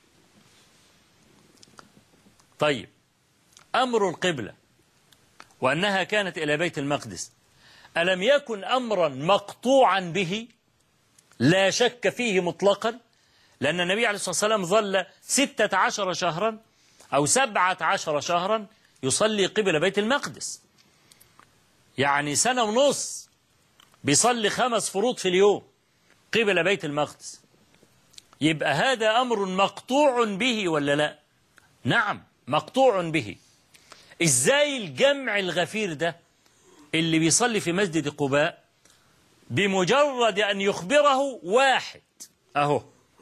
طيب، أمر القبلة وأنها كانت إلى بيت المقدس ألم يكن أمرا مقطوعا به لا شك فيه مطلقا؟ لأن النبي عليه الصلاة والسلام ظل 16 شهرا أو 17 شهرا يصلي قبل بيت المقدس، يعني سنة ونص بيصلي 5 فروض في اليوم قبل بيت المقدس. يبقى هذا أمر مقطوع به ولا لا؟ نعم مقطوع به. إزاي الجمع الغفير ده اللي بيصلي في مسجد قباء بمجرد أن يخبره واحد أهو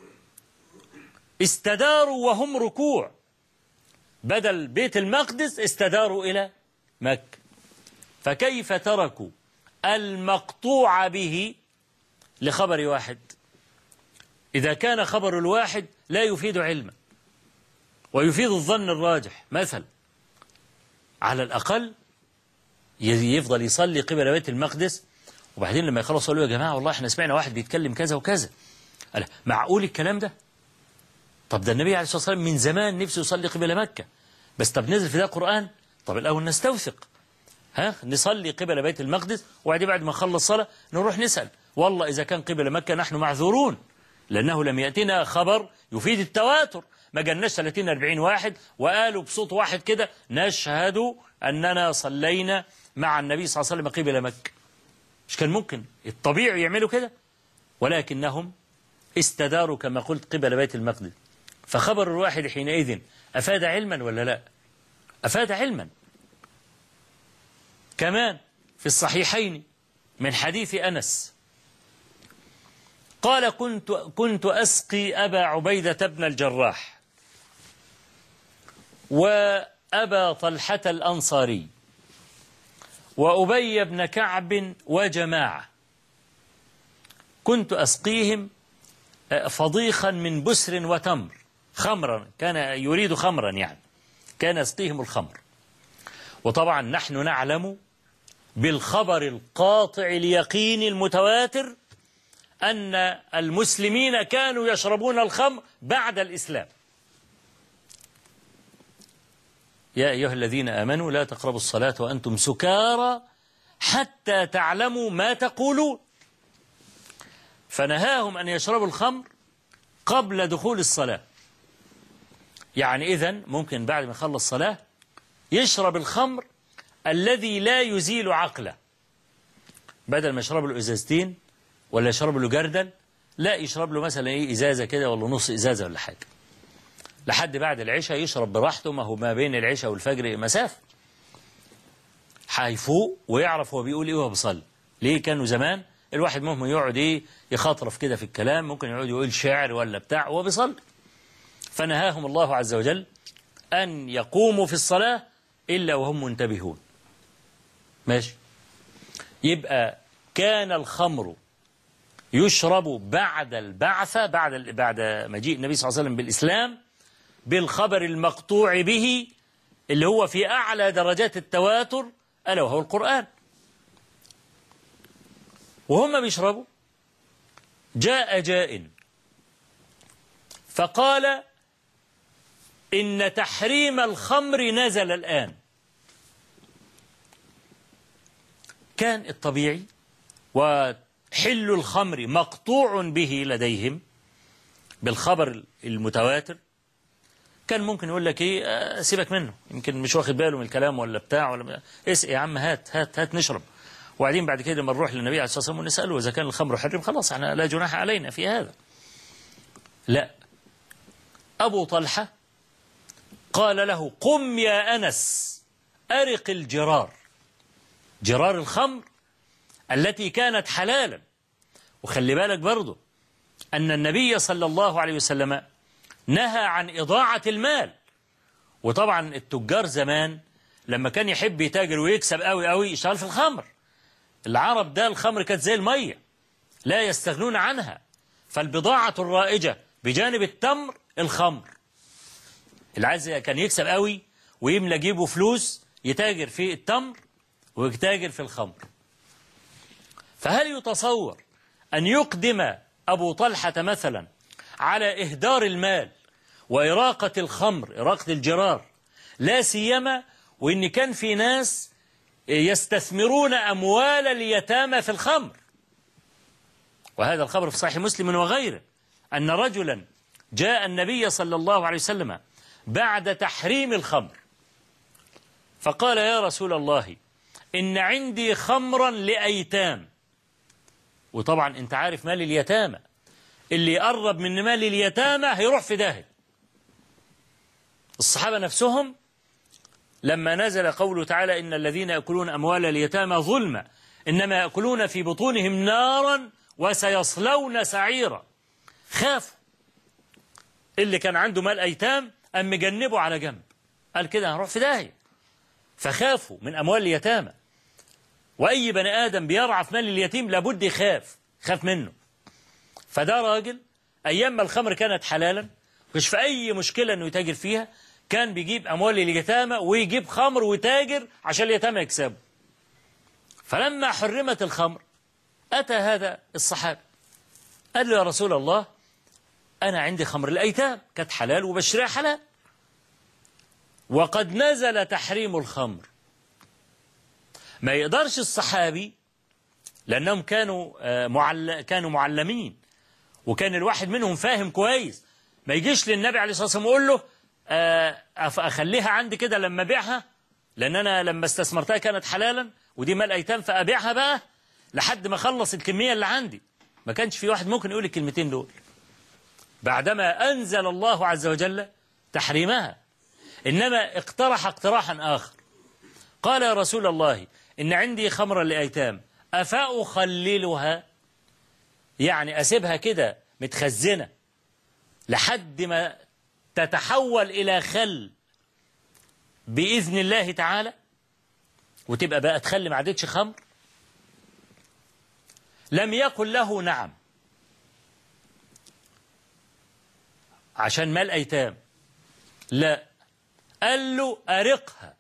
استداروا وهم ركوع، بدل بيت المقدس استداروا إلى مكة؟ فكيف تركوا المقطوع به لخبر واحد؟ إذا كان خبر الواحد لا يفيد علما ويفيد الظن الراجح، مثلا على الأقل يفضل يصلي قبل بيت المقدس، وبعدين لما يخلص يقولوا يا جماعة والله احنا سمعنا واحد بيتكلم كذا وكذا، قال معقول الكلام ده؟ طب ده النبي عليه الصلاة والسلام من زمان نفسه يصلي قبل مكة، بس طب نزل في ده قرآن؟ طب الأول نستوثق، نصلي قبل بيت المقدس، وبعدين بعد ما نخلص صلاة نروح نسأل، والله إذا كان قبل مكة نحن معذورون، لأنه لم يأتنا خبر يفيد التواتر، ما جالناش 30-40 واحد وقالوا بصوت واحد كده نشهد أننا صلينا مع النبي صلى الله عليه وسلم قبل مكة. مش كان ممكن الطبيعي يعملوا كده؟ ولكنهم استداروا كما قلت قبل بيت المقدس. فخبر الواحد حينئذ أفاد علما ولا لا؟ أفاد علما. كمان في الصحيحين من حديث أنس قال كنت أسقي أبا عبيدة بن الجراح وأبا طلحة الأنصاري وأبي بن كعب وجماعة، كنت أسقيهم فضيخا من بسر وتمر، خمرا، كان يريد خمرا يعني، كان يسقيهم الخمر. وطبعا نحن نعلم بالخبر القاطع اليقين المتواتر أن المسلمين كانوا يشربون الخمر بعد الإسلام. يا أيها الذين آمنوا لا تقربوا الصلاة وأنتم سكارى حتى تعلموا ما تقولون، فنهاهم أن يشربوا الخمر قبل دخول الصلاة. يعني إذن ممكن بعد ما يخلص صلاة يشرب الخمر الذي لا يزيل عقله، بدل ما يشرب له إزازتين ولا يشرب له جردل، لا يشرب له مثلا إيه إزازة كده ولا نص إزازة ولا حاجة، لحد بعد العشاء يشرب براحته، ما هو ما بين العشاء والفجر مسافة، هيفوق ويعرف هو بيقول إيه وهو بيصلي. ليه؟ كانوا زمان الواحد ممكن يقعد إيه يخاطرف كده في الكلام، ممكن يقعد يقول شعر ولا بتاع وهو بيصلي. فنهاهم الله عز وجل أن يقوموا في الصلاة إلا وهم منتبهون. ماشي. يبقى كان الخمر يشرب بعد البعثة، بعد مجيء النبي صلى الله عليه وسلم بالإسلام، بالخبر المقطوع به اللي هو في أعلى درجات التواتر، ألا وهو القرآن. وهم بيشربوا جاء جائن فقال إن تحريم الخمر نزل الآن. كان الطبيعي وحل الخمر مقطوع به لديهم بالخبر المتواتر، كان ممكن يقول لك ايه سيبك منه، يمكن مش واخد باله من الكلام ولا بتاع ولا اسقي يا عم، هات نشرب. وبعدين بعد كده لما نروح للنبي عليه الصلاة والسلام ونسأله إذا كان الخمر حرم، خلاص احنا لا جناح علينا في هذا. لا، أبو طلحة قال له قم يا أنس أرق الجرار، جرار الخمر التي كانت حلالا. وخلي بالك برضو أن النبي صلى الله عليه وسلم نهى عن إضاعة المال. وطبعا التجار زمان لما كان يحب يتاجر ويكسب قوي قوي يشتغل في الخمر. العرب ده الخمر كانت زي المية لا يستغنون عنها، فالبضاعة الرائجة بجانب التمر الخمر. العايز كان يكسب قوي ويملى جيبه فلوس يتاجر في التمر ويتاجر في الخمر. فهل يتصور أن يقدم أبو طلحة مثلا على إهدار المال وإراقة الخمر، إراقة الجرار، لا سيما وإن كان في ناس يستثمرون أموال اليتامى في الخمر؟ وهذا الخبر في صحيح مسلم وغيره، أن رجلا جاء النبي صلى الله عليه وسلم بعد تحريم الخمر فقال يا رسول الله إن عندي خمرا لأيتام. وطبعا أنت عارف مال اليتامى، اللي يقرب من مال اليتامى هيروح في داهية. الصحابة نفسهم لما نزل قوله تعالى إن الذين يأكلون أموال اليتامى ظلما إنما يأكلون في بطونهم نارا وسيصلون سعيرا، خافوا. اللي كان عنده مال أيتام أم مجنبه على جنب، قال كده هنروح في داهية، فخافوا من أموال اليتامى. وأي بني آدم بيرعى في مال اليتيم لابد خاف منه. فده راجل أيام ما الخمر كانت حلالا مش في أي مشكلة أنه يتاجر فيها، كان بيجيب أموال اليتامى ويجيب خمر ويتاجر عشان اليتامى يكسبوا. فلما حرمت الخمر أتى هذا الصحابي قال له يا رسول الله أنا عندي خمر الأيتام كانت حلال وبشرها حلال، وقد نزل تحريم الخمر. ما يقدرش الصحابي، لأنهم كانوا معلمين، وكان الواحد منهم فاهم كويس، ما يجيش للنبي عليه الصلاة والسلام ويقول له أخليها عندي كده لما أبيعها، لأن أنا لما استثمرتها كانت حلالا ودي مال أيتام، فأبيعها بقى لحد ما أخلص الكمية اللي عندي. ما كانش في واحد ممكن يقول الكلمتين دول بعدما أنزل الله عز وجل تحريمها، إنما اقترح اقتراحا آخر، قال يا رسول الله إن عندي خمرا لأيتام أفأخللها، يعني أسيبها كده متخزنة لحد ما تتحول إلى خل بإذن الله تعالى وتبقى بقى تخلي ما عادتش خمر؟ لم يقل له نعم عشان مال أيتام، لا، قال له أرقها.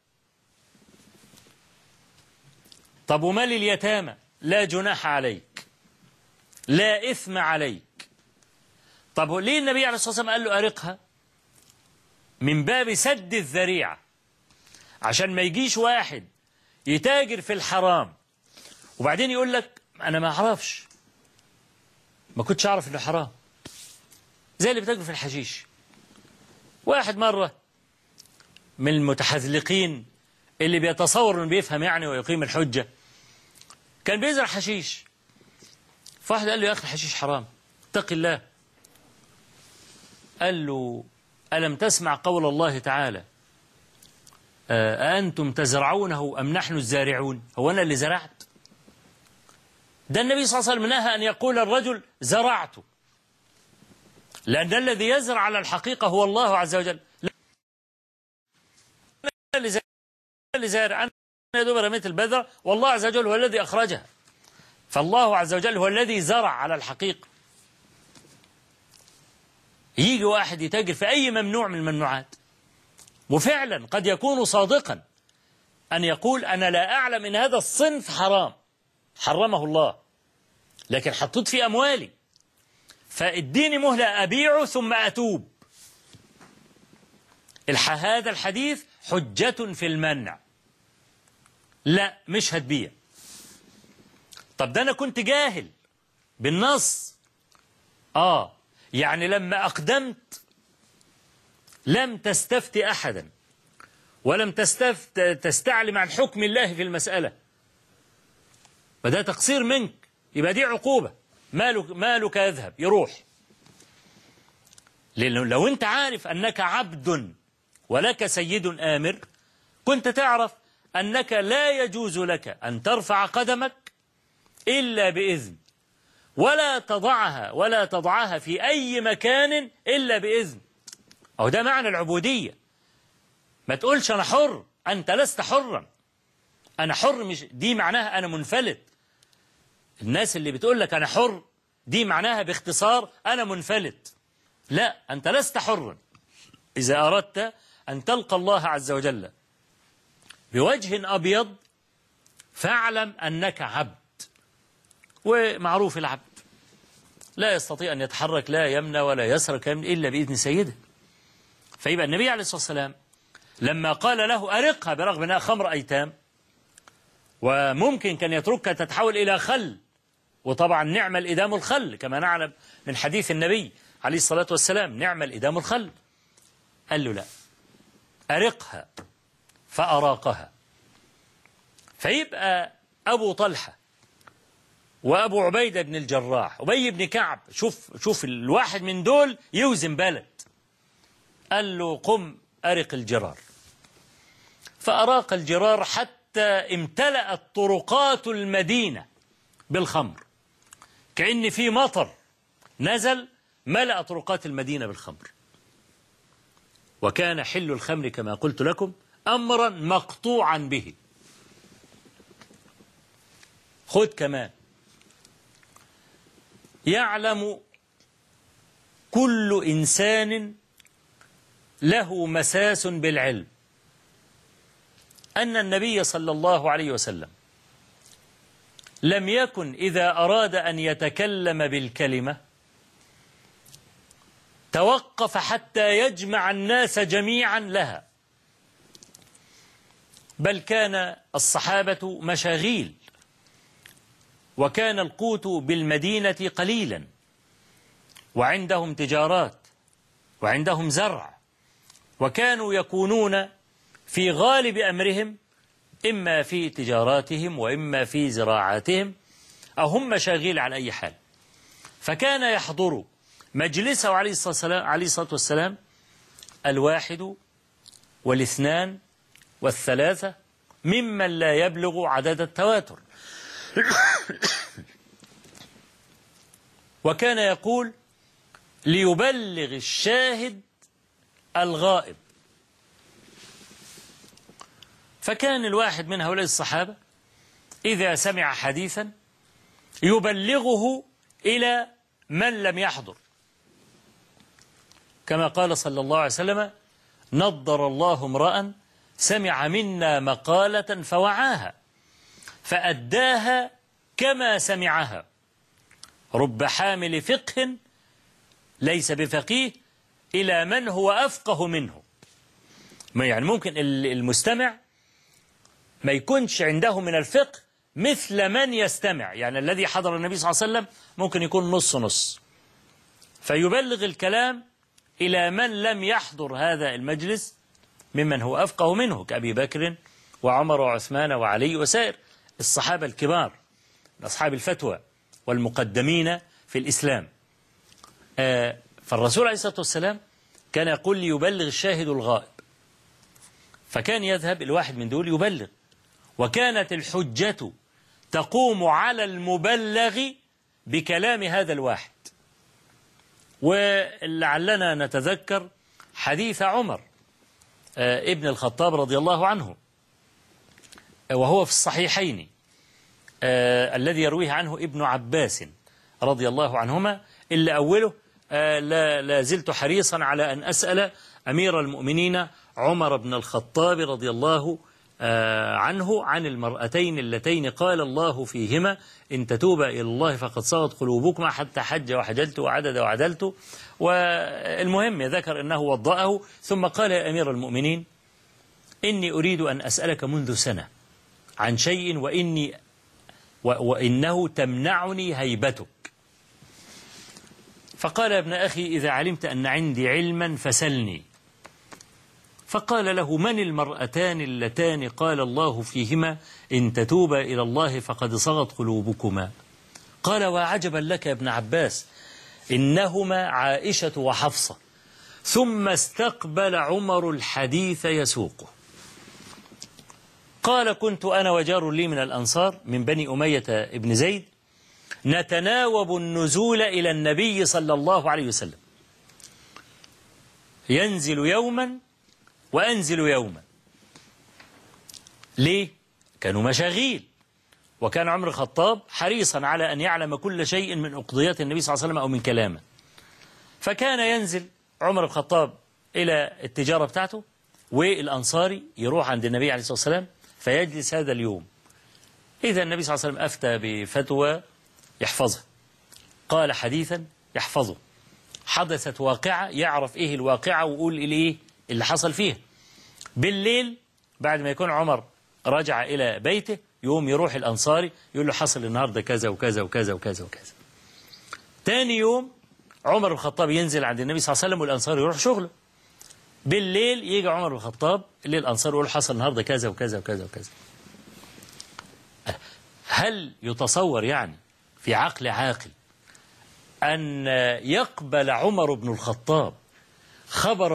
طب ومال اليتامى؟ لا جناح عليك، لا إثم عليك. طب ليه النبي عليه الصلاة والسلام قال له أرقها؟ من باب سد الذريعة، عشان ما يجيش واحد يتاجر في الحرام وبعدين يقول لك أنا ما أعرفش، ما كنتش أعرف إنه حرام. زي اللي بيتاجر في الحشيش. واحد مرة من المتحذلقين اللي بيتصور إنه بيفهم يعني ويقيم الحجة، كان بيزرع حشيش، فواحد قال له يا أخي الحشيش حرام، اتق الله. قال له ألم تسمع قول الله تعالى أأنتم تزرعونه أم نحن الزارعون؟ هو أنا اللي زرعت؟ ده النبي صلى الله عليه وسلم نهى أن يقول الرجل زرعت، لأن الذي يزرع على الحقيقة هو الله عز وجل. أنا اللي زارع، أنا يا دوب رميت البذرة والله عز وجل هو الذي أخرجها، فالله عز وجل هو الذي زرع على الحقيقة. يجي واحد يتاجر في أي ممنوع من الممنوعات، وفعلا قد يكون صادقا أن يقول أنا لا أعلم إن هذا الصنف حرام حرمه الله، لكن حطيت فيه أموالي، فاديني مهلة أبيعه ثم أتوب. هذا الحديث حجة في المنع، لا مش هتبيع. طب ده أنا كنت جاهل بالنص، يعني لما أقدمت لم تستفتي أحدا ولم تستعلم عن حكم الله في المسألة، فده تقصير منك، يبقى دي عقوبة، مالك يذهب يروح. لأنه لو أنت عارف أنك عبد ولك سيد آمر، كنت تعرف أنك لا يجوز لك أن ترفع قدمك إلا بإذن، ولا تضعها في أي مكان إلا بإذن. أو ده معنى العبودية. ما تقولش أنا حر، أنت لست حرا. أنا حر مش دي معناها أنا منفلت. الناس اللي بتقول لك أنا حر دي معناها باختصار أنا منفلت. لا، أنت لست حرا. إذا أردت أن تلقى الله عز وجل بوجه أبيض فاعلم أنك عبد، ومعروف العبد لا يستطيع أن يتحرك لا يمنى ولا يسرك إلا بإذن سيده. فيبقى النبي عليه الصلاة والسلام لما قال له أرقها برغم أنها خمر أيتام وممكن كان يتركها تتحول إلى خل، وطبعا نعم الإدام الخل كما نعلم من حديث النبي عليه الصلاة والسلام، نعم الإدام الخل، قال له لا، أرقها، فأراقها. فيبقى أبو طلحة وأبو عبيدة بن الجراح وأبي بن كعب، شوف الواحد من دول يوزن بلد، قال له قم أرق الجرار. فأراق الجرار حتى امتلأت طرقات المدينة بالخمر، كأن في مطر نزل ملأ طرقات المدينة بالخمر. وكان حل الخمر كما قلت لكم أمرا مقطوعا به. خذ كمان، يعلم كل إنسان له مساس بالعلم أن النبي صلى الله عليه وسلم لم يكن إذا أراد أن يتكلم بالكلمة توقف حتى يجمع الناس جميعا لها، بل كان الصحابة مشاغيل، وكان القوت بالمدينة قليلا، وعندهم تجارات وعندهم زرع، وكانوا يكونون في غالب أمرهم إما في تجاراتهم وإما في زراعاتهم، أو هم مشاغيل على أي حال. فكان يحضر مجلسه عليه الصلاة والسلام الواحد والاثنان والثلاثة ممن لا يبلغ عدد التواتر. وكان يقول: ليبلغ الشاهد الغائب. فكان الواحد من هؤلاء الصحابة إذا سمع حديثا يبلغه إلى من لم يحضر، كما قال صلى الله عليه وسلم: نضر الله امرأ سمع منا مقالة فوعاها فأداها كما سمعها، رب حامل فقه ليس بفقيه إلى من هو أفقه منه. يعني ممكن المستمع ما يكونش عنده من الفقه مثل من يستمع، يعني الذي حضر النبي صلى الله عليه وسلم ممكن يكون نص نص، فيبلغ الكلام إلى من لم يحضر هذا المجلس ممن هو أفقه منه، كأبي بكر وعمر وعثمان وعلي وسائر الصحابة الكبار، أصحاب الفتوى والمقدمين في الإسلام. فالرسول عليه الصلاة والسلام كان يقول: ليبلغ الشاهد الغائب. فكان يذهب الواحد من دول يبلغ، وكانت الحجة تقوم على المبلغ بكلام هذا الواحد. ولعلنا نتذكر حديث عمر ابن الخطاب رضي الله عنه، وهو في الصحيحين، الذي يرويه عنه ابن عباس رضي الله عنهما، إلا أوله: لا زلت حريصا على أن أسأل أمير المؤمنين عمر بن الخطاب رضي الله عنه عن المرأتين اللتين قال الله فيهما: إن تتوبا إلى الله فقد صغت قلوبكما، حتى حج وحجلت وعدد وعدلت. والمهم ذكر أنه وضأه، ثم قال: يا أمير المؤمنين، إني أريد أن أسألك منذ سنة عن شيء وإنه تمنعني هيبتك. فقال: يا ابن أخي، إذا علمت أن عندي علما فسلني. فقال له: من المرأتان اللتان قال الله فيهما: إن تتوبا إلى الله فقد صغت قلوبكما؟ قال: وعجبا لك يا ابن عباس، إنهما عائشة وحفصة. ثم استقبل عمر الحديث يسوقه. قال: كنت أنا وجار لي من الأنصار من بني أمية ابن زيد نتناوب النزول إلى النبي صلى الله عليه وسلم، ينزل يوما وأنزل يوما. ليه؟ كانوا مشاغيل، وكان عمر الخطاب حريصا على أن يعلم كل شيء من أقضيات النبي صلى الله عليه وسلم أو من كلامه. فكان ينزل عمر الخطاب إلى التجارة بتاعته، والأنصاري يروح عند النبي عليه الصلاة والسلام فيجلس هذا اليوم. إذا النبي صلى الله عليه وسلم أفتى بفتوى يحفظها، قال حديثا يحفظه، حدثت واقعة يعرف إيه الواقعة ويقول إيه اللي حصل فيها. بالليل بعد ما يكون عمر رجع إلى بيته يوم يروح الأنصاري يقول له: حصل النهاردة كذا وكذا وكذا وكذا وكذا. تاني يوم عمر الخطاب ينزل عند النبي صلى الله عليه وسلم والأنصاري يروح شغله. بالليل يجي عمر الخطاب للأنصار يقول: حصل النهاردة كذا وكذا وكذا وكذا. هل يتصور يعني في عقل عاقل أن يقبل عمر بن الخطاب خبر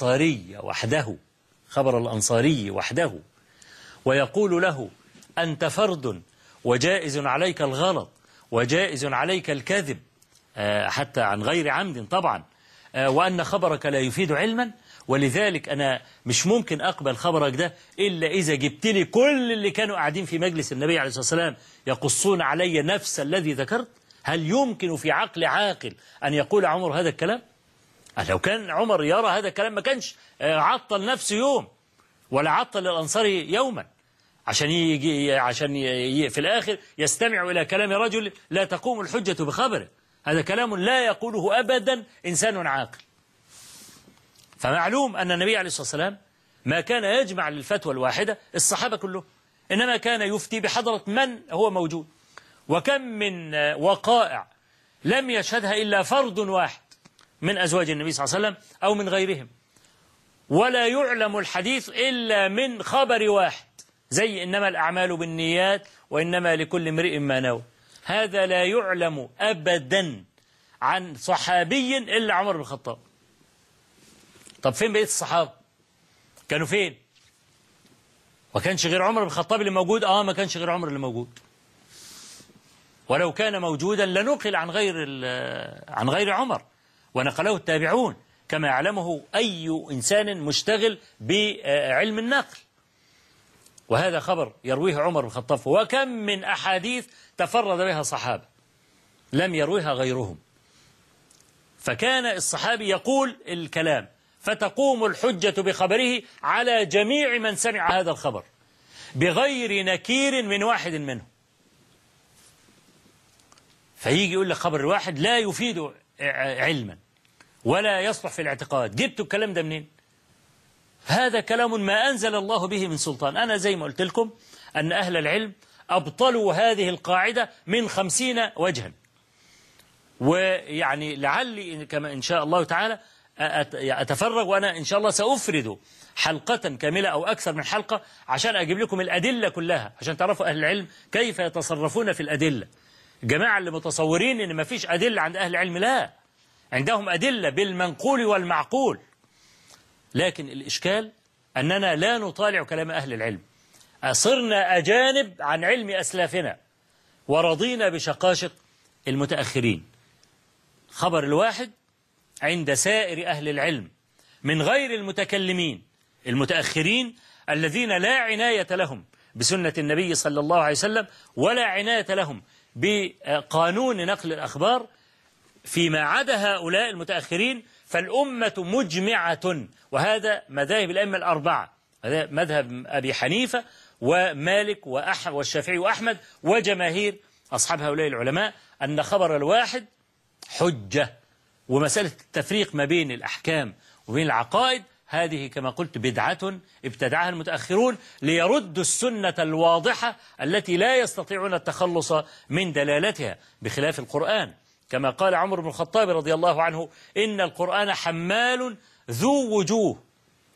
الأنصاري وحده ويقول له: أنت فرد وجائز عليك الغلط وجائز عليك الكذب، حتى عن غير عمد طبعا، وأن خبرك لا يفيد علما، ولذلك أنا مش ممكن أقبل خبرك ده إلا إذا جبت لي كل اللي كانوا قاعدين في مجلس النبي عليه الصلاة والسلام يقصون علي نفس الذي ذكرت؟ هل يمكن في عقل عاقل أن يقول عمر هذا الكلام؟ لو كان عمر يرى هذا الكلام ما كانش عطل نفسه يوم ولا عطل الأنصاري يوما عشان في الآخر يستمع إلى كلام رجل لا تقوم الحجة بخبره. هذا كلام لا يقوله أبدا إنسان عاقل. فمعلوم أن النبي عليه الصلاة والسلام ما كان يجمع للفتوى الواحدة الصحابة كلهم، إنما كان يفتي بحضرة من هو موجود. وكم من وقائع لم يشهدها إلا فرد واحد من أزواج النبي صلى الله عليه وسلم أو من غيرهم، ولا يعلم الحديث إلا من خبر واحد، زي إنما الأعمال بالنيات وإنما لكل امرئ ما نوى. هذا لا يعلم أبدا عن صحابي إلا عمر بن الخطاب. طب فين بقية الصحابة؟ كانوا فين؟ ما كانش غير عمر بن الخطاب اللي موجود؟ ما كانش غير عمر اللي موجود. ولو كان موجودا لنقل عن غير عمر، ونقله التابعون كما يعلمه أي إنسان مشتغل بعلم النقل. وهذا خبر يرويه عمر بن الخطاب، وكم من أحاديث تفرد بها صحابة لم يرويها غيرهم. فكان الصحابي يقول الكلام فتقوم الحجة بخبره على جميع من سمع هذا الخبر بغير نكير من واحد منهم. فيجي يقول لك خبر الواحد لا يفيد علما ولا يصلح في الاعتقاد، جبتوا الكلام ده منين؟ هذا كلام ما أنزل الله به من سلطان. أنا زي ما قلت لكم أن أهل العلم أبطلوا هذه القاعدة من 50 وجها، ويعني لعلي كما إن شاء الله تعالى أتفرغ، وأنا إن شاء الله سأفرد حلقة كاملة أو أكثر من حلقة عشان أجيب لكم الأدلة كلها، عشان تعرفوا أهل العلم كيف يتصرفون في الأدلة. الجماعة اللي متصورين إن ما فيش أدلة عند أهل العلم، لا، عندهم أدلة بالمنقول والمعقول. لكن الإشكال أننا لا نطالع كلام أهل العلم، صرنا أجانب عن علم أسلافنا ورضينا بشقاشق المتأخرين. خبر الواحد عند سائر أهل العلم من غير المتكلمين المتأخرين الذين لا عناية لهم بسنة النبي صلى الله عليه وسلم ولا عناية لهم بقانون نقل الأخبار، فيما عدا هؤلاء المتأخرين فالأمة مجمعة. وهذا مذاهب الأئمة الأربعة، هذا مذهب أبي حنيفة ومالك والشافعي وأحمد وجماهير أصحاب هؤلاء العلماء، أن خبر الواحد حجة. ومسألة التفريق ما بين الأحكام وبين العقائد هذه كما قلت بدعة ابتدعها المتأخرون ليردوا السنة الواضحة التي لا يستطيعون التخلص من دلالتها، بخلاف القرآن كما قال عمر بن الخطاب رضي الله عنه: إن القرآن حمال ذو وجوه.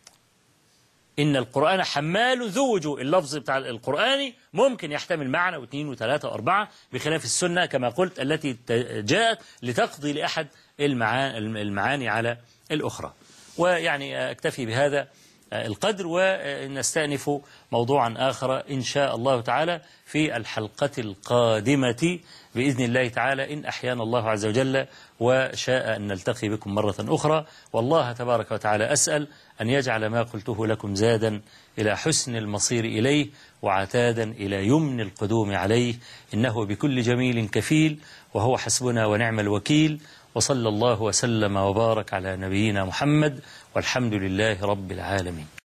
إن القرآن حمال ذو وجوه. اللفظ بتاع القرآن ممكن يحتمل معنى واثنين وثلاثة وأربعة، بخلاف السنة كما قلت التي جاءت لتقضي لأحد المعاني على الأخرى. ويعني أكتفي بهذا القدر، ونستأنف موضوعا آخر إن شاء الله تعالى في الحلقة القادمة بإذن الله تعالى، إن أحيانا الله عز وجل وشاء أن نلتقي بكم مرة أخرى. والله تبارك وتعالى أسأل أن يجعل ما قلته لكم زادا إلى حسن المصير إليه وعتادا إلى يمن القدوم عليه، إنه بكل جميل كفيل وهو حسبنا ونعم الوكيل. وصلى الله وسلم وبارك على نبينا محمد، والحمد لله رب العالمين.